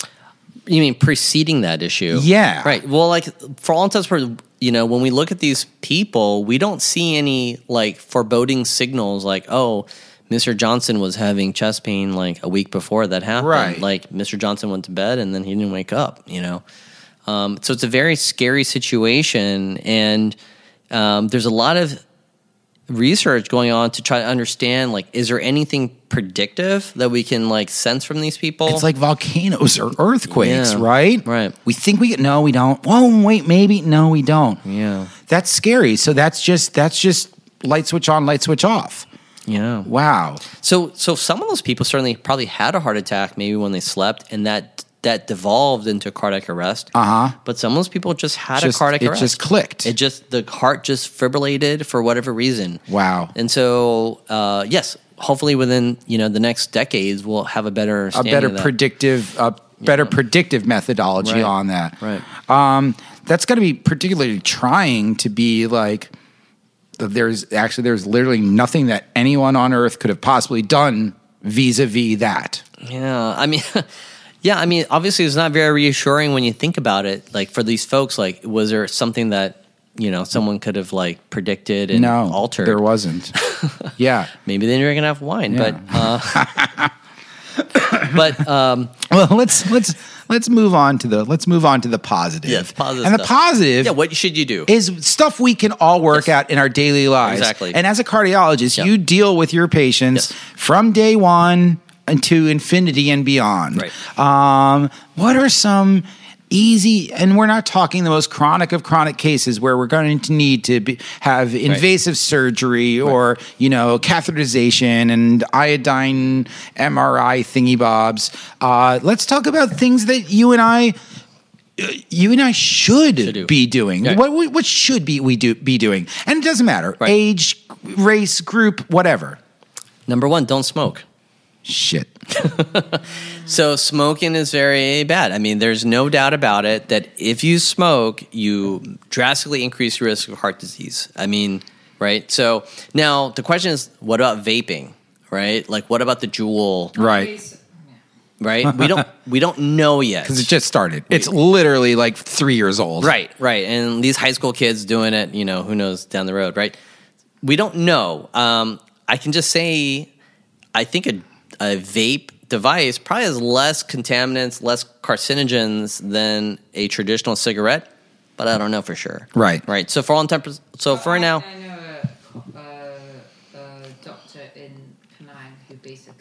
You mean preceding that issue? Yeah. Right. Well, like, for all intents and purposes, you know, when we look at these people, we don't see any, like, foreboding signals like, oh, Mister Johnson was having chest pain, like, a week before that happened. Right. Like, Mister Johnson went to bed and then he didn't wake up, you know? Um, so it's a very scary situation, and um, there's a lot of research going on to try to understand, like, is there anything predictive that we can, like, sense from these people? It's like volcanoes or earthquakes, Yeah. right? Right. We think we get, no, we don't. Whoa, wait, maybe, no, we don't. Yeah. That's scary. So that's just, that's just light switch on, light switch off. Yeah. Wow. So, so some of those people certainly probably had a heart attack maybe when they slept, and that that devolved into cardiac arrest. Uh-huh. But some of those people just had Just- a cardiac it arrest. just clicked. It just the heart just fibrillated for whatever reason. Wow. And so, uh, yes, hopefully within you know the next decades we'll have a better A understanding better of that. predictive, a better Yeah. predictive methodology Right. on that. Right. Um, that's got to be particularly trying to be like, there's actually, there's literally nothing that anyone on earth could have possibly done vis-a-vis that. Yeah, I mean, yeah, I mean, obviously it's not very reassuring when you think about it. Like, for these folks, like, was there something that, you know, someone could have, like, predicted and No, altered? there wasn't. Yeah. Maybe they didn't enough wine, Yeah. but, uh, but, um, Well, let's let's let's move on to the let's move on to the positive. Yes, positive And the stuff. positive yeah, what should you do? is stuff we can all work Yes. out in our daily lives. Exactly. And as a cardiologist, Yep. you deal with your patients Yes. from day one into infinity and beyond. Right. Um, what are some easy, and we're not talking the most chronic of chronic cases where we're going to need to be, have invasive surgery or, you know, catheterization and iodine M R I thingy bobs. Uh, let's talk about things that you and I you and I should, Should do. be doing. Right. What, what should be we do be doing? And it doesn't matter. Right. Age, race, group, whatever. Number one, don't smoke. Shit. So smoking is very bad. I mean, there's no doubt about it that if you smoke, you drastically increase your risk of heart disease. I mean, right? So now the question is, what about vaping, right? Like, what about the Juul, Right. right? We don't we don't know yet. Because it just started. It's literally like three years old. Right, right. And these high school kids doing it, you know, who knows down the road, right? We don't know. Um, I can just say, I think a, a vape device probably has less contaminants, less carcinogens than a traditional cigarette, but I don't know for sure. Right. Right. So for all intents, so for right now, I know a, a, a doctor in Penang who basically.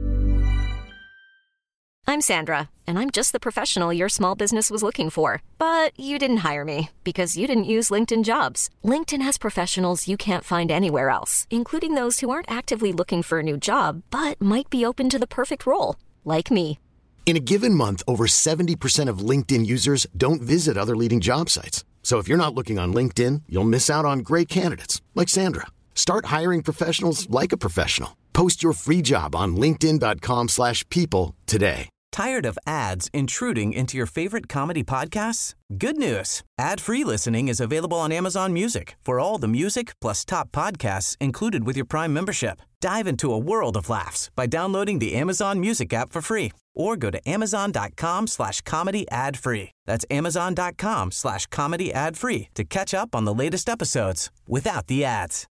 I'm Sandra, and I'm just the professional your small business was looking for. But you didn't hire me because you didn't use LinkedIn Jobs. LinkedIn has professionals you can't find anywhere else, including those who aren't actively looking for a new job, but might be open to the perfect role, like me. In a given month, over seventy percent of LinkedIn users don't visit other leading job sites. So if you're not looking on LinkedIn, you'll miss out on great candidates like Sandra. Start hiring professionals like a professional. Post your free job on linkedin dot com slash people today. Tired of ads intruding into your favorite comedy podcasts? Good news. Ad-free listening is available on Amazon Music for all the music plus top podcasts included with your Prime membership. Dive into a world of laughs by downloading the Amazon Music app for free or go to amazon.com slash comedy ad free. That's amazon.com slash comedy ad free to catch up on the latest episodes without the ads.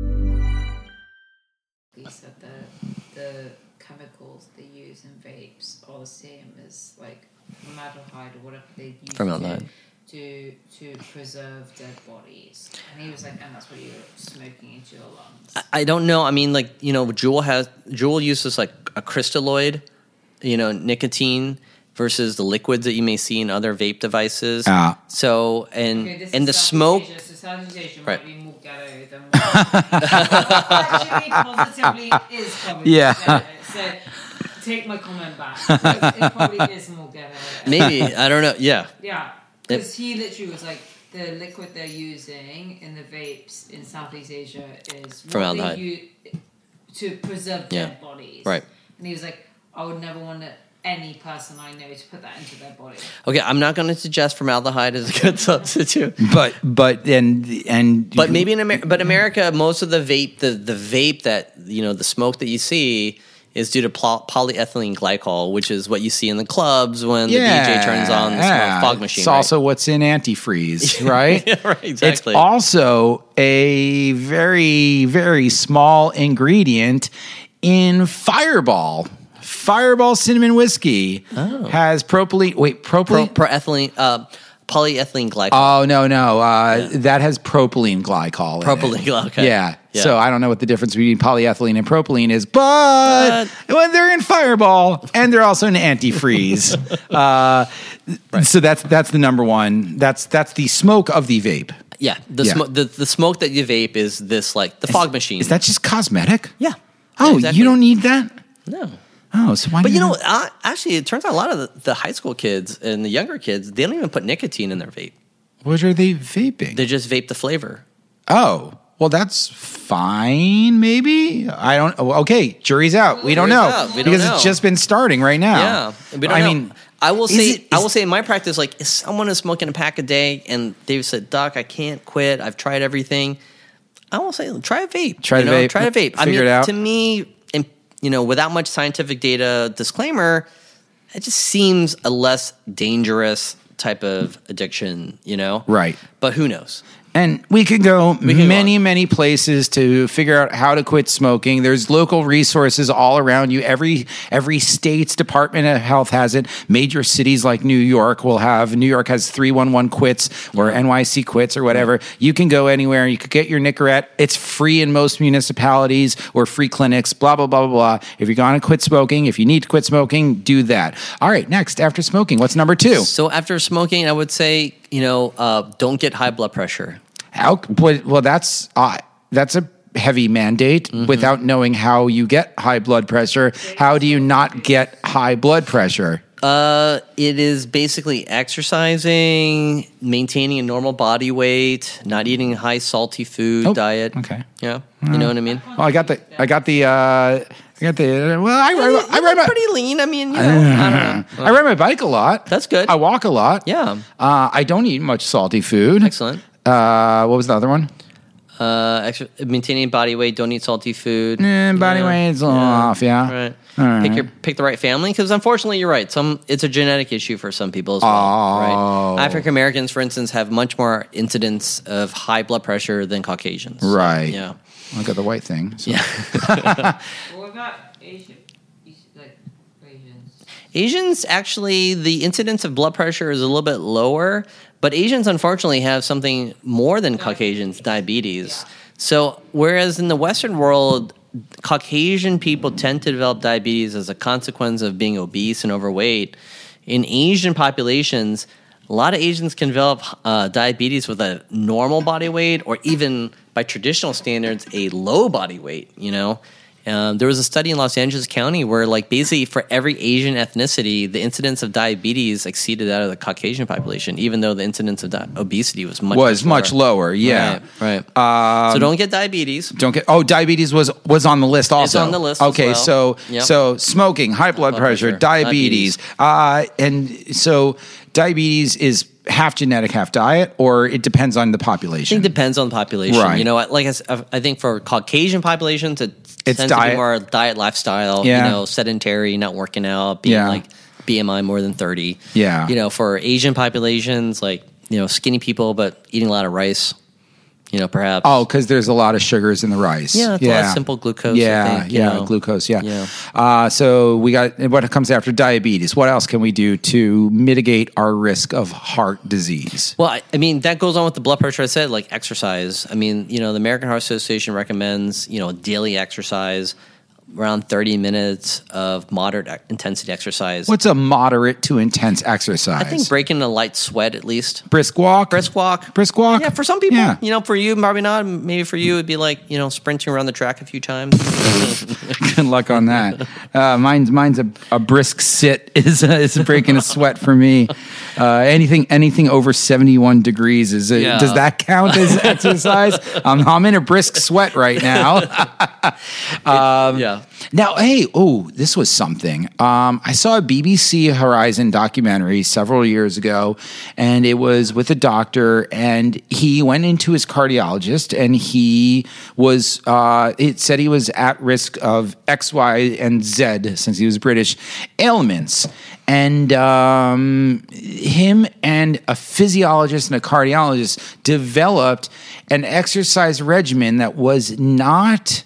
You said the, the chemicals they use in vapes are the same as like formaldehyde or whatever they use Formaldehyde. to to preserve dead bodies. And he was like, and that's what you're smoking into your lungs. I, I don't know. I mean, like, you know, Juul has Juul uses like a crystalloid, you know, nicotine versus the liquids that you may see in other vape devices. Ah. So and Okay, this and is the Southeast smoke. Asia, so Southeast Asia Right. might be more ghetto than what actually positively is probably Yeah. ghetto. So take my comment back. It probably is more ghetto. Maybe I don't know. Yeah, Yeah, because he literally was like, the liquid they're using in the vapes in Southeast Asia is what Formaldehyde. they use to preserve Yeah. dead bodies. Right. And he was like, I would never want any person I know to put that into their body. okay. I'm not going to suggest formaldehyde is a good substitute. But but and and But maybe in America, but America, most of the vape, the, the vape that, you know, the smoke that you see is due to pol- polyethylene glycol, which is what you see in the clubs when the D J turns on the yeah. smoke fog machine. It's also what's in antifreeze, right? Yeah, right, exactly. It's also a very very small ingredient in Fireball. Fireball cinnamon whiskey has propylene. Wait, Pro, propylene. proethylene, uh, polyethylene glycol. Oh no no, uh, that has propylene glycol. in Propylene it. glycol, okay. Yeah. Yeah. So I don't know what the difference between polyethylene and propylene is, but when they're in Fireball and they're also in antifreeze. uh, So that's that's the number one. That's that's the smoke of the vape. yeah, the, Yeah. Sm- the the smoke that you vape is this, like the fog machine. Is that just cosmetic? Yeah. Oh, Yeah, exactly. you don't need that. No. Oh, so why? But do you know, uh, actually, it turns out a lot of the, the high school kids and the younger kids, they don't even put nicotine in their vape. what are they vaping? They just vape the flavor. Oh, well, that's fine. Maybe I don't. oh, Okay, jury's out. We don't Jury's know out. We don't because know. it's just been starting right now. Yeah, we don't I know. mean, I will is say, it- I is- will say, in my practice, like if someone is smoking a pack a day, and they've said, "Doc, I can't quit. I've tried everything." I will say, try a vape. Try you the know? vape. Try a vape. I Figure mean, it out. to me, and you know, without much scientific data disclaimer, it just seems a less dangerous type of addiction. You know, Right. But who knows? And we could go can go many, on. many places to figure out how to quit smoking. There's local resources all around you. Every every state's Department of Health has it. Major cities like New York will have. New York has three one one quits or N Y C quits or whatever. You can go anywhere. You could get your Nicorette. It's free in most municipalities or free clinics. Blah blah blah blah blah. If you're going to quit smoking, if you need to quit smoking, do that. All right. Next, after smoking, what's number two? So after smoking, I would say, you know, uh, don't get high blood pressure. How? But, well, that's uh, that's a heavy mandate. Mm-hmm. Without knowing how you get high blood pressure, how do you not get high blood pressure? Uh, it is basically exercising, maintaining a normal body weight, not eating a high salty food Oh, diet. okay. Yeah, you know what I mean. Well, I got the I got the uh, I got the well, I You I, I look ride my pretty lean. I mean, you know, I don't know. I ride my bike a lot. That's good. I walk a lot. Yeah. Uh, I don't eat much salty food. Excellent. Uh, what was the other one? Uh, extra, maintaining body weight. Don't eat salty food. Eh, body Yeah. weight's a little off. Yeah. Right. All right. Pick your pick the right family, because unfortunately, you're right. Some it's a genetic issue for some people as well. Oh. Right. African Americans, for instance, have much more incidence of high blood pressure than Caucasians. So, Right. yeah. I got the white thing. So. Yeah. What about Asian, like Asians? Asians, actually, the incidence of blood pressure is a little bit lower, but Asians, unfortunately, have something more than Caucasians, diabetes. So, whereas in the Western world, Caucasian people tend to develop diabetes as a consequence of being obese and overweight, in Asian populations, a lot of Asians can develop uh, diabetes with a normal body weight, or even by traditional standards, a low body weight, you know? Um, there was a study in Los Angeles County where, like, basically for every Asian ethnicity, the incidence of diabetes exceeded that of the Caucasian population, even though the incidence of di- obesity was much was much lower. much lower. Yeah, right. right. Um, so don't get diabetes. Don't get. Oh, diabetes was was on the list also. It's on the list as Okay, well. so Yep. so smoking, high blood, blood pressure, pressure, diabetes, uh, and so diabetes is half genetic, half diet, or it depends on the I population. think it depends on the population. Right. You know, like I, s- I think for Caucasian populations, it It's tends to diet. be more diet, lifestyle. Yeah. You know, sedentary, not working out, being Yeah. like B M I more than thirty. Yeah. You know, for Asian populations, like you know, skinny people but eating a lot of rice. You know, perhaps. Oh, because there's a lot of sugars in the rice. Yeah, it's a lot of simple glucose, I Yeah, think, you yeah, know. glucose. Yeah. Yeah. Uh, so we got what comes after diabetes. What else can we do to mitigate our risk of heart disease? Well, I, I mean, that goes on with the blood pressure I said, like exercise. I mean, you know, the American Heart Association recommends, you know, daily exercise, around thirty minutes of moderate e- intensity exercise. What's a moderate to intense exercise? I think breaking a light sweat at least. brisk walk. Brisk walk. Brisk walk. Yeah, for some people. Yeah. You know, for you, probably not. Maybe for you, it'd be like, you know, sprinting around the track a few times. Good luck on that. Uh, mine's mine's a, a brisk sit is uh, is breaking a sweat for me. Uh, anything anything over seventy-one degrees is a, Yeah. does that count as exercise? I'm I'm in a brisk sweat right now. um, yeah. Now, hey, oh, this was something. Um, I saw a B B C Horizon documentary several years ago, and it was with a doctor, and he went into his cardiologist, and he was, uh, it said he was at risk of X, Y, and Z, since he was British, ailments. And um, him and a physiologist and a cardiologist developed an exercise regimen that was not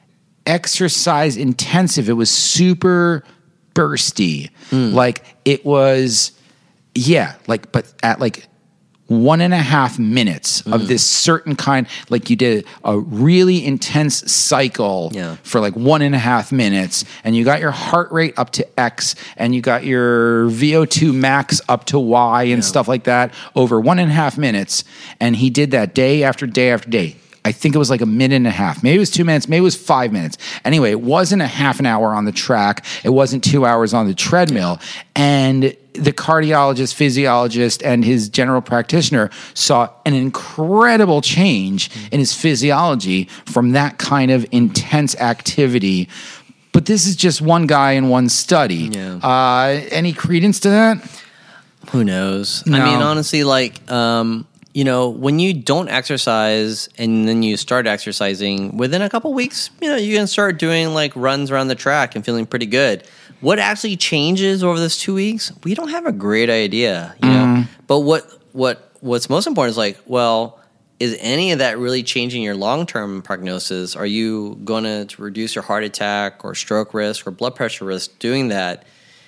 exercise intensive. It was super bursty. Like it was, yeah, like, but at like one and a half minutes of this certain kind, like you did a really intense cycle Yeah. for like one and a half minutes, and you got your heart rate up to X, and you got your V O two max up to Y and stuff like that over one and a half minutes. And he did that day after day after day. I think it was like a minute and a half. Maybe it was two minutes. Maybe it was five minutes. Anyway, it wasn't a half an hour on the track. It wasn't two hours on the treadmill. And the cardiologist, physiologist, and his general practitioner saw an incredible change in his physiology from that kind of intense activity. But this is just one guy in one study. Yeah. Uh, any credence to that? Who knows? No. I mean, honestly, like, um, you know, when you don't exercise and then you start exercising, within a couple weeks, you know, you can start doing like runs around the track and feeling pretty good. What actually changes over those two weeks? We don't have a great idea, you know. But what what what's most important is like, well, is any of that really changing your long term prognosis? Are you going to reduce your heart attack or stroke risk or blood pressure risk doing that?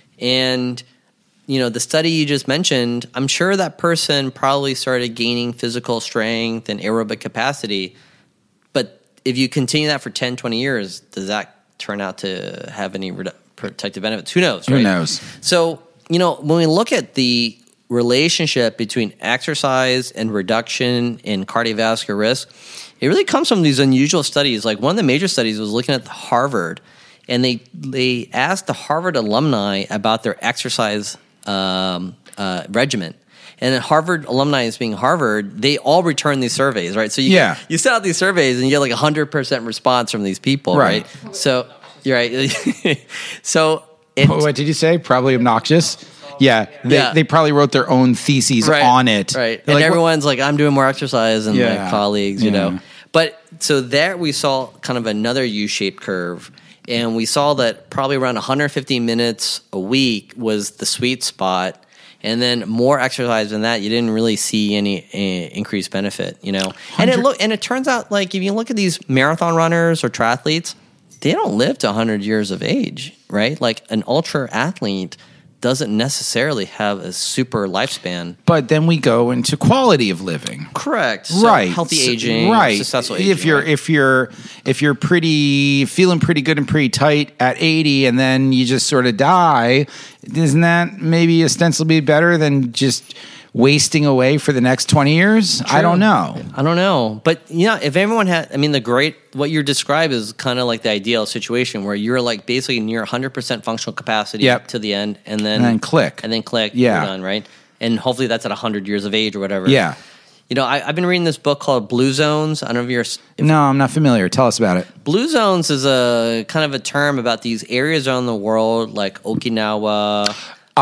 And you know, the study you just mentioned, I'm sure that person probably started gaining physical strength and aerobic capacity. But if you continue that for ten, twenty years, does that turn out to have any redu- protective benefits? Who knows? Who right? knows? So, you know, when we look at the relationship between exercise and reduction in cardiovascular risk, it really comes from these unusual studies. Like one of the major studies was looking at Harvard, and they they asked the Harvard alumni about their exercise um, uh, regimen. And then Harvard alumni, as being Harvard, they all return these surveys, right? So you Yeah. you send out these surveys and you get like a hundred percent response from these people, Right. right? So you're right. so it, What did you say? Probably obnoxious? Yeah. They, Yeah. they probably wrote their own theses right, on it. right? They're And like, what- everyone's like, I'm doing more exercise than Yeah. my colleagues, you Yeah. know. But so there we saw kind of another U-shaped curve, and we saw that probably around one hundred fifty minutes a week was the sweet spot. And then more exercise than that, you didn't really see any uh, increased benefit, you know. And it look, and it turns out, like if you look at these marathon runners or triathletes, they don't live to one hundred years of age, right? Like an ultra athlete doesn't necessarily have a super lifespan. But then we go into quality of living. Correct. So Right. Healthy So- aging, right. successful aging. If you're right? if you're if you're pretty feeling pretty good and pretty tight at eighty and then you just sort of die, isn't that maybe ostensibly better than just wasting away for the next twenty years? I don't know. I don't know. But, you know, if everyone had, I mean, the great, what you describe is kind of like the ideal situation where you're like basically near one hundred percent functional capacity Yep. to the end and then, And then click. And then click. Yeah. You're done, right? And hopefully that's at one hundred years of age or whatever. Yeah. You know, I, I've been reading this book called Blue Zones. I don't know if you're. If No, I'm not familiar. Tell us about it. Blue zones is a kind of a term about these areas around the world, like Okinawa, right,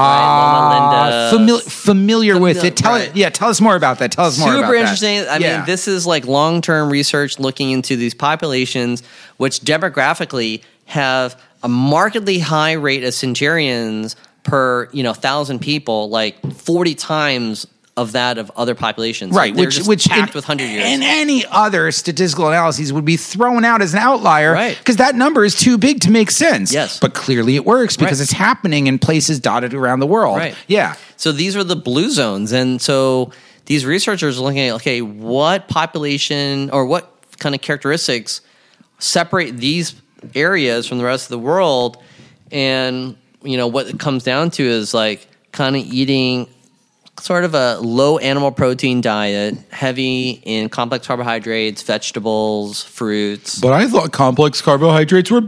Uh, Loma Linda. famili- familiar with Famil- it. Tell right. it. Yeah, tell us more about that. Tell us more about Super that. interesting. I Yeah. mean, this is like long-term research looking into these populations, which demographically have a markedly high rate of centurions per, you know, thousand people, like forty times of that of other populations. Right, They're which just which packed in, with hundred years. and any other statistical analyses would be thrown out as an outlier, Right. Because that number is too big to make sense. Yes. but clearly it works because Right. it's happening in places dotted around the world. Right. Yeah, So these are the blue zones. And so these researchers are looking at, okay, what population or what kind of characteristics separate these areas from the rest of the world. And, you know, what it comes down to is like kind of eating sort of a low animal protein diet, heavy in complex carbohydrates, vegetables, fruits. but I thought complex carbohydrates were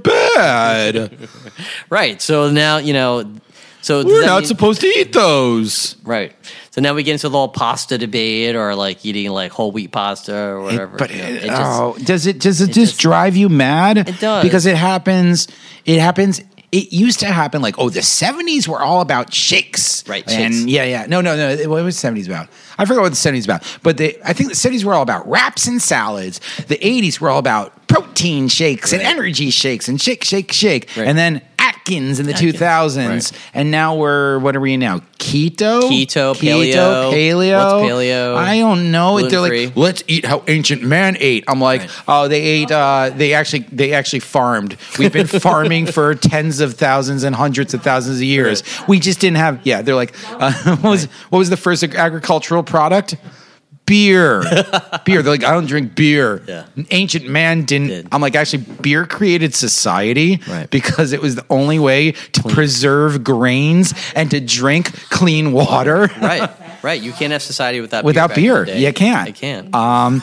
bad. Right. So now, you know, so does We're that not mean- supposed to eat those. Right. So now we get into the whole pasta debate or like eating like whole wheat pasta or whatever. But You know, it, it just- oh, does it does it, it just, just- drive you mad? It does. Because it happens. It happens. It used to happen like, oh, the seventies were all about shakes. Right, And shakes. yeah, yeah. No, no, no. What was the seventies about? I forgot what the seventies about. But they, I think the seventies were all about wraps and salads. The eighties were all about protein shakes and Right. energy shakes and shake, shake, shake. Right. And then Atkins in the Atkins, two thousands. right. And now we're, what are we in now? Keto? Keto, Keto, paleo. paleo. What's paleo? I don't know. They're Gluten-free. like, let's eat how ancient man ate. I'm like, Right. oh, they ate. Uh, they actually, they actually farmed. We've been farming for tens of thousands and hundreds of thousands of years. We just didn't have. Yeah, they're like, uh, what was what was the first agricultural product? Beer, beer. They're like, I don't drink beer. Yeah. Ancient man didn't. Did. I'm like, actually, beer created society Right. because it was the only way to preserve grains and to drink clean water. right. Right. You can't have society without Without beer. back beer. in the day. You can't. You can't. Um,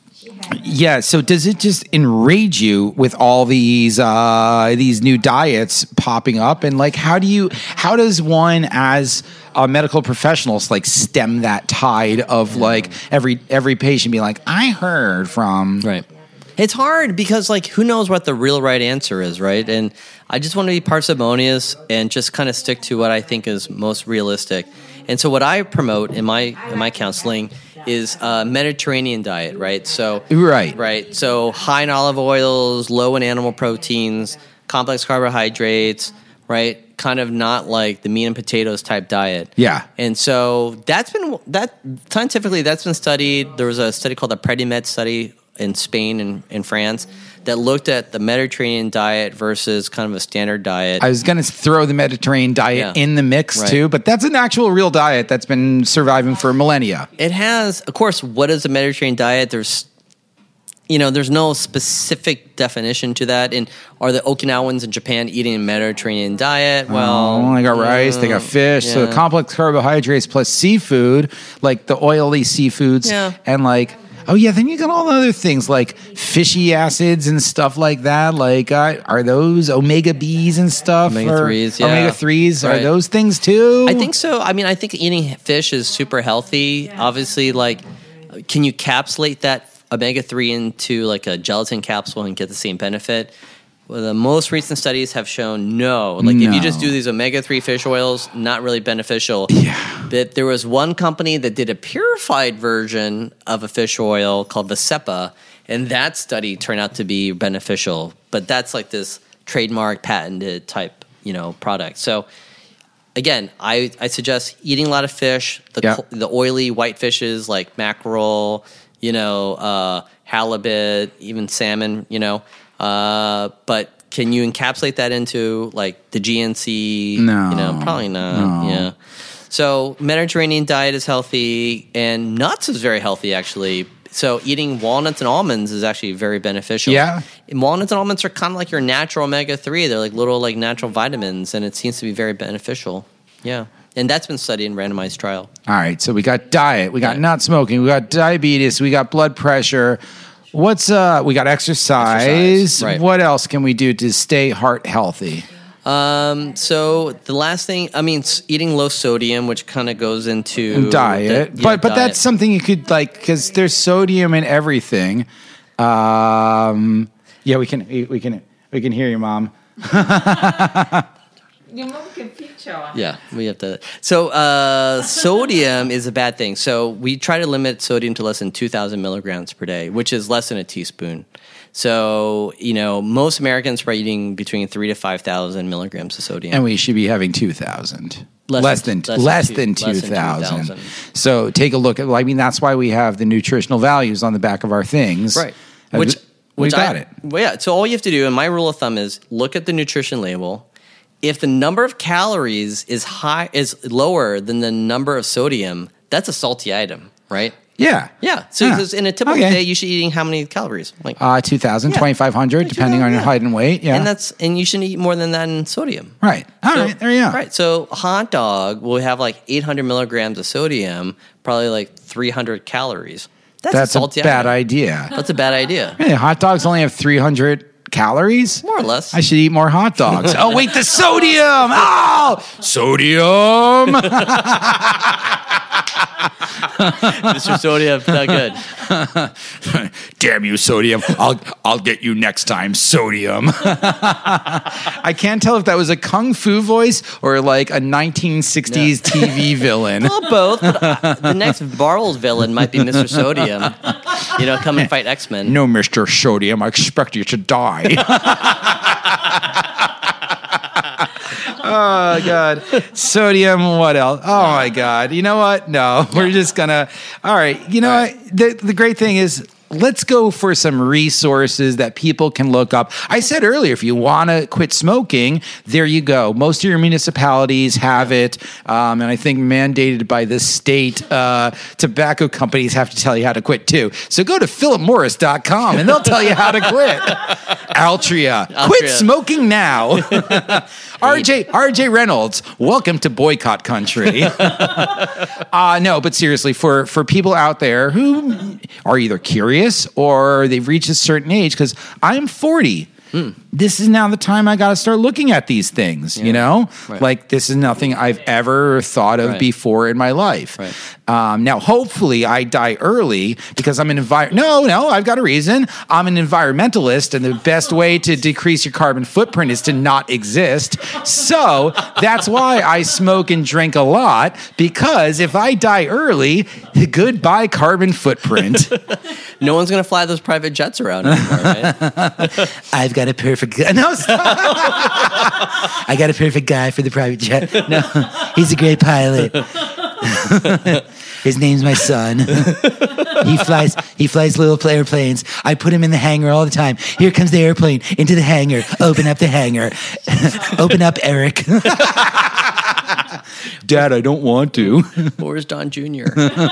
yeah. So does it just enrage you with all these uh, these new diets popping up? And like, how do you? How does one as a medical professionals like stem that tide of like every every patient being like, I heard from Right. It's hard because, like, who knows what the real right answer is, right? And I just want to be parsimonious and just kind of stick to what I think is most realistic. And so, what I promote in my in my counseling is a Mediterranean diet, right? So, Right. right. So, high in olive oils, low in animal proteins, complex carbohydrates, right? Kind of not like the meat and potatoes type diet. Yeah. And so that's been that scientifically that's been studied. There was a study called the PREDIMED study in Spain and in France that looked at the Mediterranean diet versus kind of a standard diet. I was going to throw the Mediterranean diet Yeah. in the mix Right. too, but that's an actual real diet that's been surviving for millennia. It has, of course, what is a Mediterranean diet? There's, you know, there's no specific definition to that. And are the Okinawans in Japan eating a Mediterranean diet? Well, Oh, they got rice, they got fish. So yeah. complex carbohydrates plus seafood, like the oily seafoods, Yeah. and like oh yeah, then you got all the other things like fishy acids and stuff like that. Like uh, are those omega B's and stuff? Omega Or threes, yeah. Omega threes are Right. those things too? I think so. I mean, I think eating fish is super healthy. Obviously, like, can you capsulate that omega three into like a gelatin capsule and get the same benefit? Well, the most recent studies have shown no. Like, if you just No. do these omega three fish oils, not really beneficial. Yeah. But there was one company that did a purified version of a fish oil called Vasepa, and that study turned out to be beneficial. But that's like this trademark, patented type, you know, product. So, again, I, I suggest eating a lot of fish, the Yeah. co- the oily white fishes like mackerel, you know, uh, halibut, even salmon, you know. Uh, but can you encapsulate that into like the G N C? No. You know, probably not. Yeah. So Mediterranean diet is healthy, and nuts is very healthy actually. So eating walnuts and almonds is actually very beneficial. Yeah. And walnuts and almonds are kind of like your natural omega three. They're like little like natural vitamins, and it seems to be very beneficial. Yeah. And that's been studied in randomized trial. All right, so we got diet, we got Right. not smoking, we got diabetes, we got blood pressure. What's uh? We got exercise. Exercise, right. What else can we do to stay heart healthy? Um, so the last thing, I mean, s- eating low sodium, which kind of goes into Diet, the- yeah, but but diet. that's something you could like because there's sodium in everything. Um, yeah, we can we can we can hear you, Mom. Your mom can picture. Yeah, we have to. So, uh, sodium is a bad thing. So, we try to limit sodium to less than two thousand milligrams per day, which is less than a teaspoon. So, you know, most Americans are eating between three to five thousand milligrams of sodium. And we should be having two thousand. Less Less than- than less less than than two- two less than thousand. two thousand. So take a look at. I mean, that's why we have the nutritional values on the back of our things. Right. Uh, Which, we which got I, it. Well, yeah. So all you have to do, and my rule of thumb is look at the nutrition label. If the number of calories is high is lower than the number of sodium, that's a salty item, right? Yeah. Yeah. So Yeah. because in a typical Okay. day, you should be eating how many calories? Like, Uh, two thousand, Yeah. twenty-five hundred, Yeah, depending on your yeah. height and weight. Yeah. and that's and you shouldn't eat more than that in sodium. right. All right. So- There you go. Right. So a hot dog will have like eight hundred milligrams of sodium, probably like three hundred calories. That's, That's a a salty bad item. idea. That's a bad idea. Hey, hot dogs only have three hundred calories? More or less. I should eat more hot dogs. Oh, wait, the sodium. Oh, sodium. Mister Sodium, not good. Damn you, sodium. I'll I'll get you next time, sodium. I can't tell if that was a kung fu voice or like a nineteen sixties T V villain. Well, both. But uh, the next Barrels villain might be Mister Sodium. You know, come and fight X-Men. No, Mister Sodium, I expect you to die. Oh, God. Sodium, what else? Oh, my God. You know what? No, we're just going to. All right. You know what? The, the great thing is, let's go for some resources that people can look up. I said earlier, if you want to quit smoking, there you go. Most of your municipalities have it. Um, and I think mandated by the state, uh, tobacco companies have to tell you how to quit too. So go to philip morris dot com and they'll tell you how to quit. Altria. Quit Altria. smoking now. R J R J Reynolds, welcome to boycott country. uh, no, but seriously, for, for people out there who are either curious or they've reached a certain age, because I'm forty. Hmm. This is now the time I got to start looking at these things, you know? Right. Like, this is nothing I've ever thought of Right. before in my life. Right. Um, now, hopefully, I die early because I'm an envir. No, no, I've got a reason. I'm an environmentalist, and the best way to decrease your carbon footprint is to not exist. So that's why I smoke and drink a lot, because if I die early, goodbye carbon footprint. No one's going to fly those private jets around anymore, right? I've got a perfect guy. No, stop. I got a perfect guy for the private jet. No, he's a great pilot. His name's my son. He flies. He flies little airplanes. I put him in the hangar all the time. Here comes the airplane into the hangar. Open up the hangar. Open up, Eric. Dad, I don't want to. Where's Don Junior?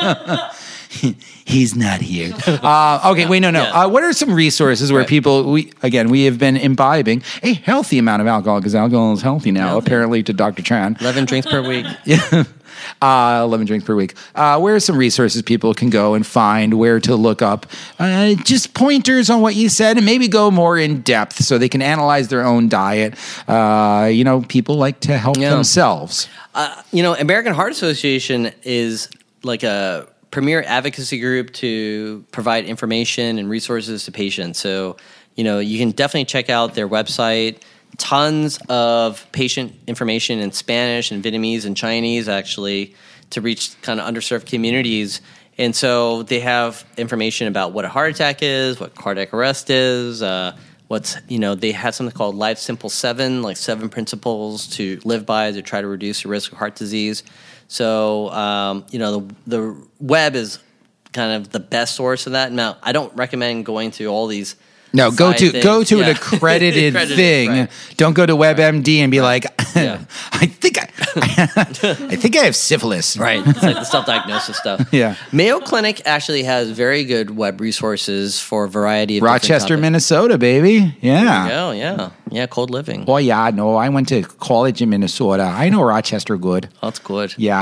He's not here. Uh, okay, wait, no, no. Yeah. Uh, what are some resources where Right. people, we again, we have been imbibing a healthy amount of alcohol, because alcohol is healthy now, Healthy. apparently, to Doctor Chan. eleven drinks per week. Yeah. Uh, eleven drinks per week. Uh, where are some resources people can go and find, where to look up? Uh, just pointers on what you said, and maybe go more in depth so they can analyze their own diet. Uh, you know, people like to help Yeah. themselves. Uh, you know, American Heart Association is like a premier advocacy group to provide information and resources to patients. So, you know, you can definitely check out their website. Tons of patient information in Spanish and Vietnamese and Chinese, actually, to reach kind of underserved communities. And so they have information about what a heart attack is, what cardiac arrest is, uh, what's, you know, they have something called Life Simple seven, like seven principles to live by to try to reduce the risk of heart disease. So, um, you know, the, the web is kind of the best source of that. Now, I don't recommend going to all these. No, go side to things. go to Yeah. an accredited, Accredited, thing. right. Don't go to WebMD and be like, Yeah. I think I, I think I have syphilis. Right. It's like the self-diagnosis stuff. Yeah. Mayo Clinic actually has very good web resources for a variety of different Rochester, topics. Minnesota, baby. Yeah. There you go, yeah. Yeah, cold living. Oh, yeah, no, I went to college in Minnesota. I know Rochester good. Oh, that's good. Yeah.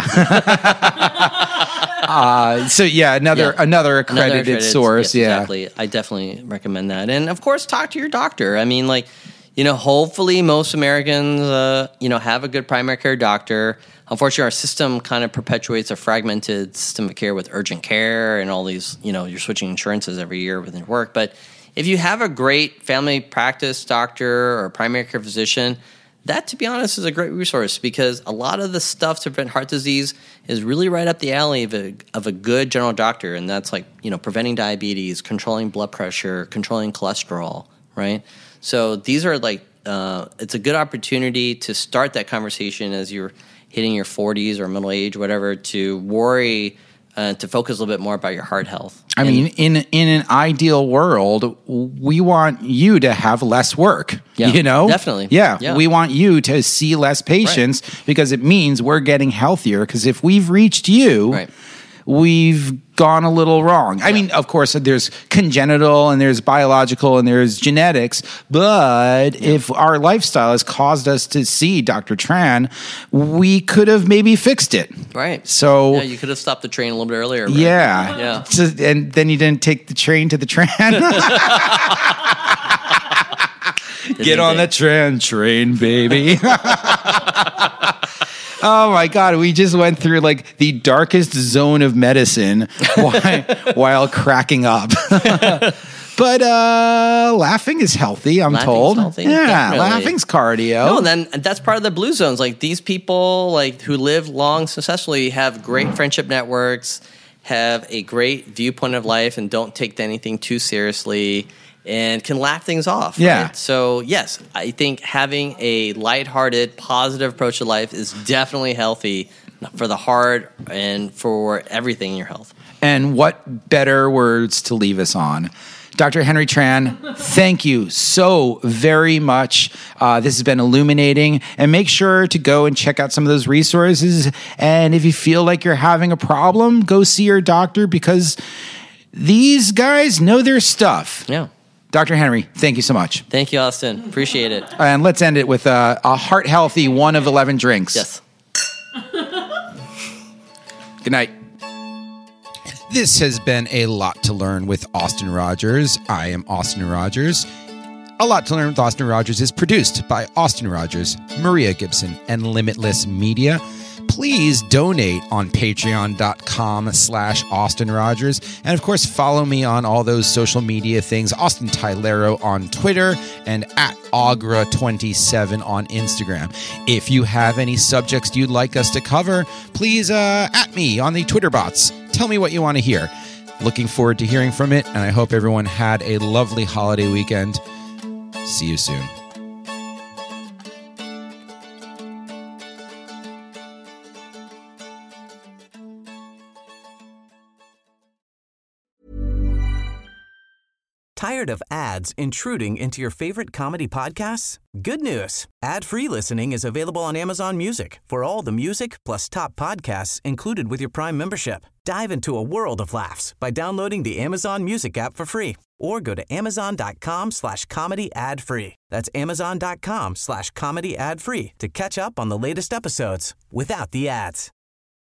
uh, so, yeah, another Yeah. another accredited, Another accredited source. yes, yeah. Exactly. I definitely recommend that. And, of course, talk to your doctor. I mean, like, you know, hopefully most Americans, uh, you know, have a good primary care doctor. Unfortunately, our system kind of perpetuates a fragmented system of care with urgent care and all these, you know, you're switching insurances every year within your work. But if you have a great family practice doctor or primary care physician, that, to be honest, is a great resource because a lot of the stuff to prevent heart disease is really right up the alley of a, of a good general doctor. And that's like, you know, preventing diabetes, controlling blood pressure, controlling cholesterol, right? So these are like, uh, it's a good opportunity to start that conversation as you're hitting your forties or middle age, whatever, to worry, uh, to focus a little bit more about your heart health. I And- mean, in in an ideal world, we want you to have less work. Yeah, you know, definitely. Yeah, Yeah. we want you to see less patients because it means we're getting healthier. Because if we've reached you, Right. we've gone a little wrong. I mean, of course, there's congenital and there's biological and there's genetics. But if our lifestyle has caused us to see Doctor Tran, we could have maybe fixed it. Right. So yeah, you could have stopped the train a little bit earlier. Right? yeah. Yeah. So- and then you didn't take the train to the Tran. Get on the Tran train, baby. Oh my God, we just went through like the darkest zone of medicine while, while cracking up. But uh, laughing is healthy, I'm Laughing's told. healthy, Yeah, definitely. laughing's cardio. No, and then and that's part of the blue zones. Like these people, like who live long successfully, have great friendship networks, have a great viewpoint of life, and don't take anything too seriously, and can laugh things off. Yeah. Right? So yes, I think having a lighthearted, positive approach to life is definitely healthy for the heart and for everything in your health. And what better words to leave us on? Doctor Henry Tran, thank you so very much. Uh, this has been illuminating. And make sure to go and check out some of those resources. And if you feel like you're having a problem, go see your doctor because these guys know their stuff. Yeah. Doctor Henry, thank you so much. Thank you, Austin. Appreciate it. And let's end it with a, a heart-healthy one of eleven drinks. Yes. Good night. This has been A Lot to Learn with Austin Rogers. I am Austin Rogers. A Lot to Learn with Austin Rogers is produced by Austin Rogers, Maria Gibson, and Limitless Media. Please donate on patreon.com slash Austin Rogers. And of course, follow me on all those social media things. Austin Tylero on Twitter and at Agra twenty-seven on Instagram. If you have any subjects you'd like us to cover, please uh, at me on the Twitter bots. Tell me what you want to hear. Looking forward to hearing from it. And I hope everyone had a lovely holiday weekend. See you soon. Tired of ads intruding into your favorite comedy podcasts? Good news. Ad-free listening is available on Amazon Music for all the music plus top podcasts included with your Prime membership. Dive into a world of laughs by downloading the Amazon Music app for free or go to amazon.com slash comedy ad free. That's amazon.com slash comedy ad free to catch up on the latest episodes without the ads.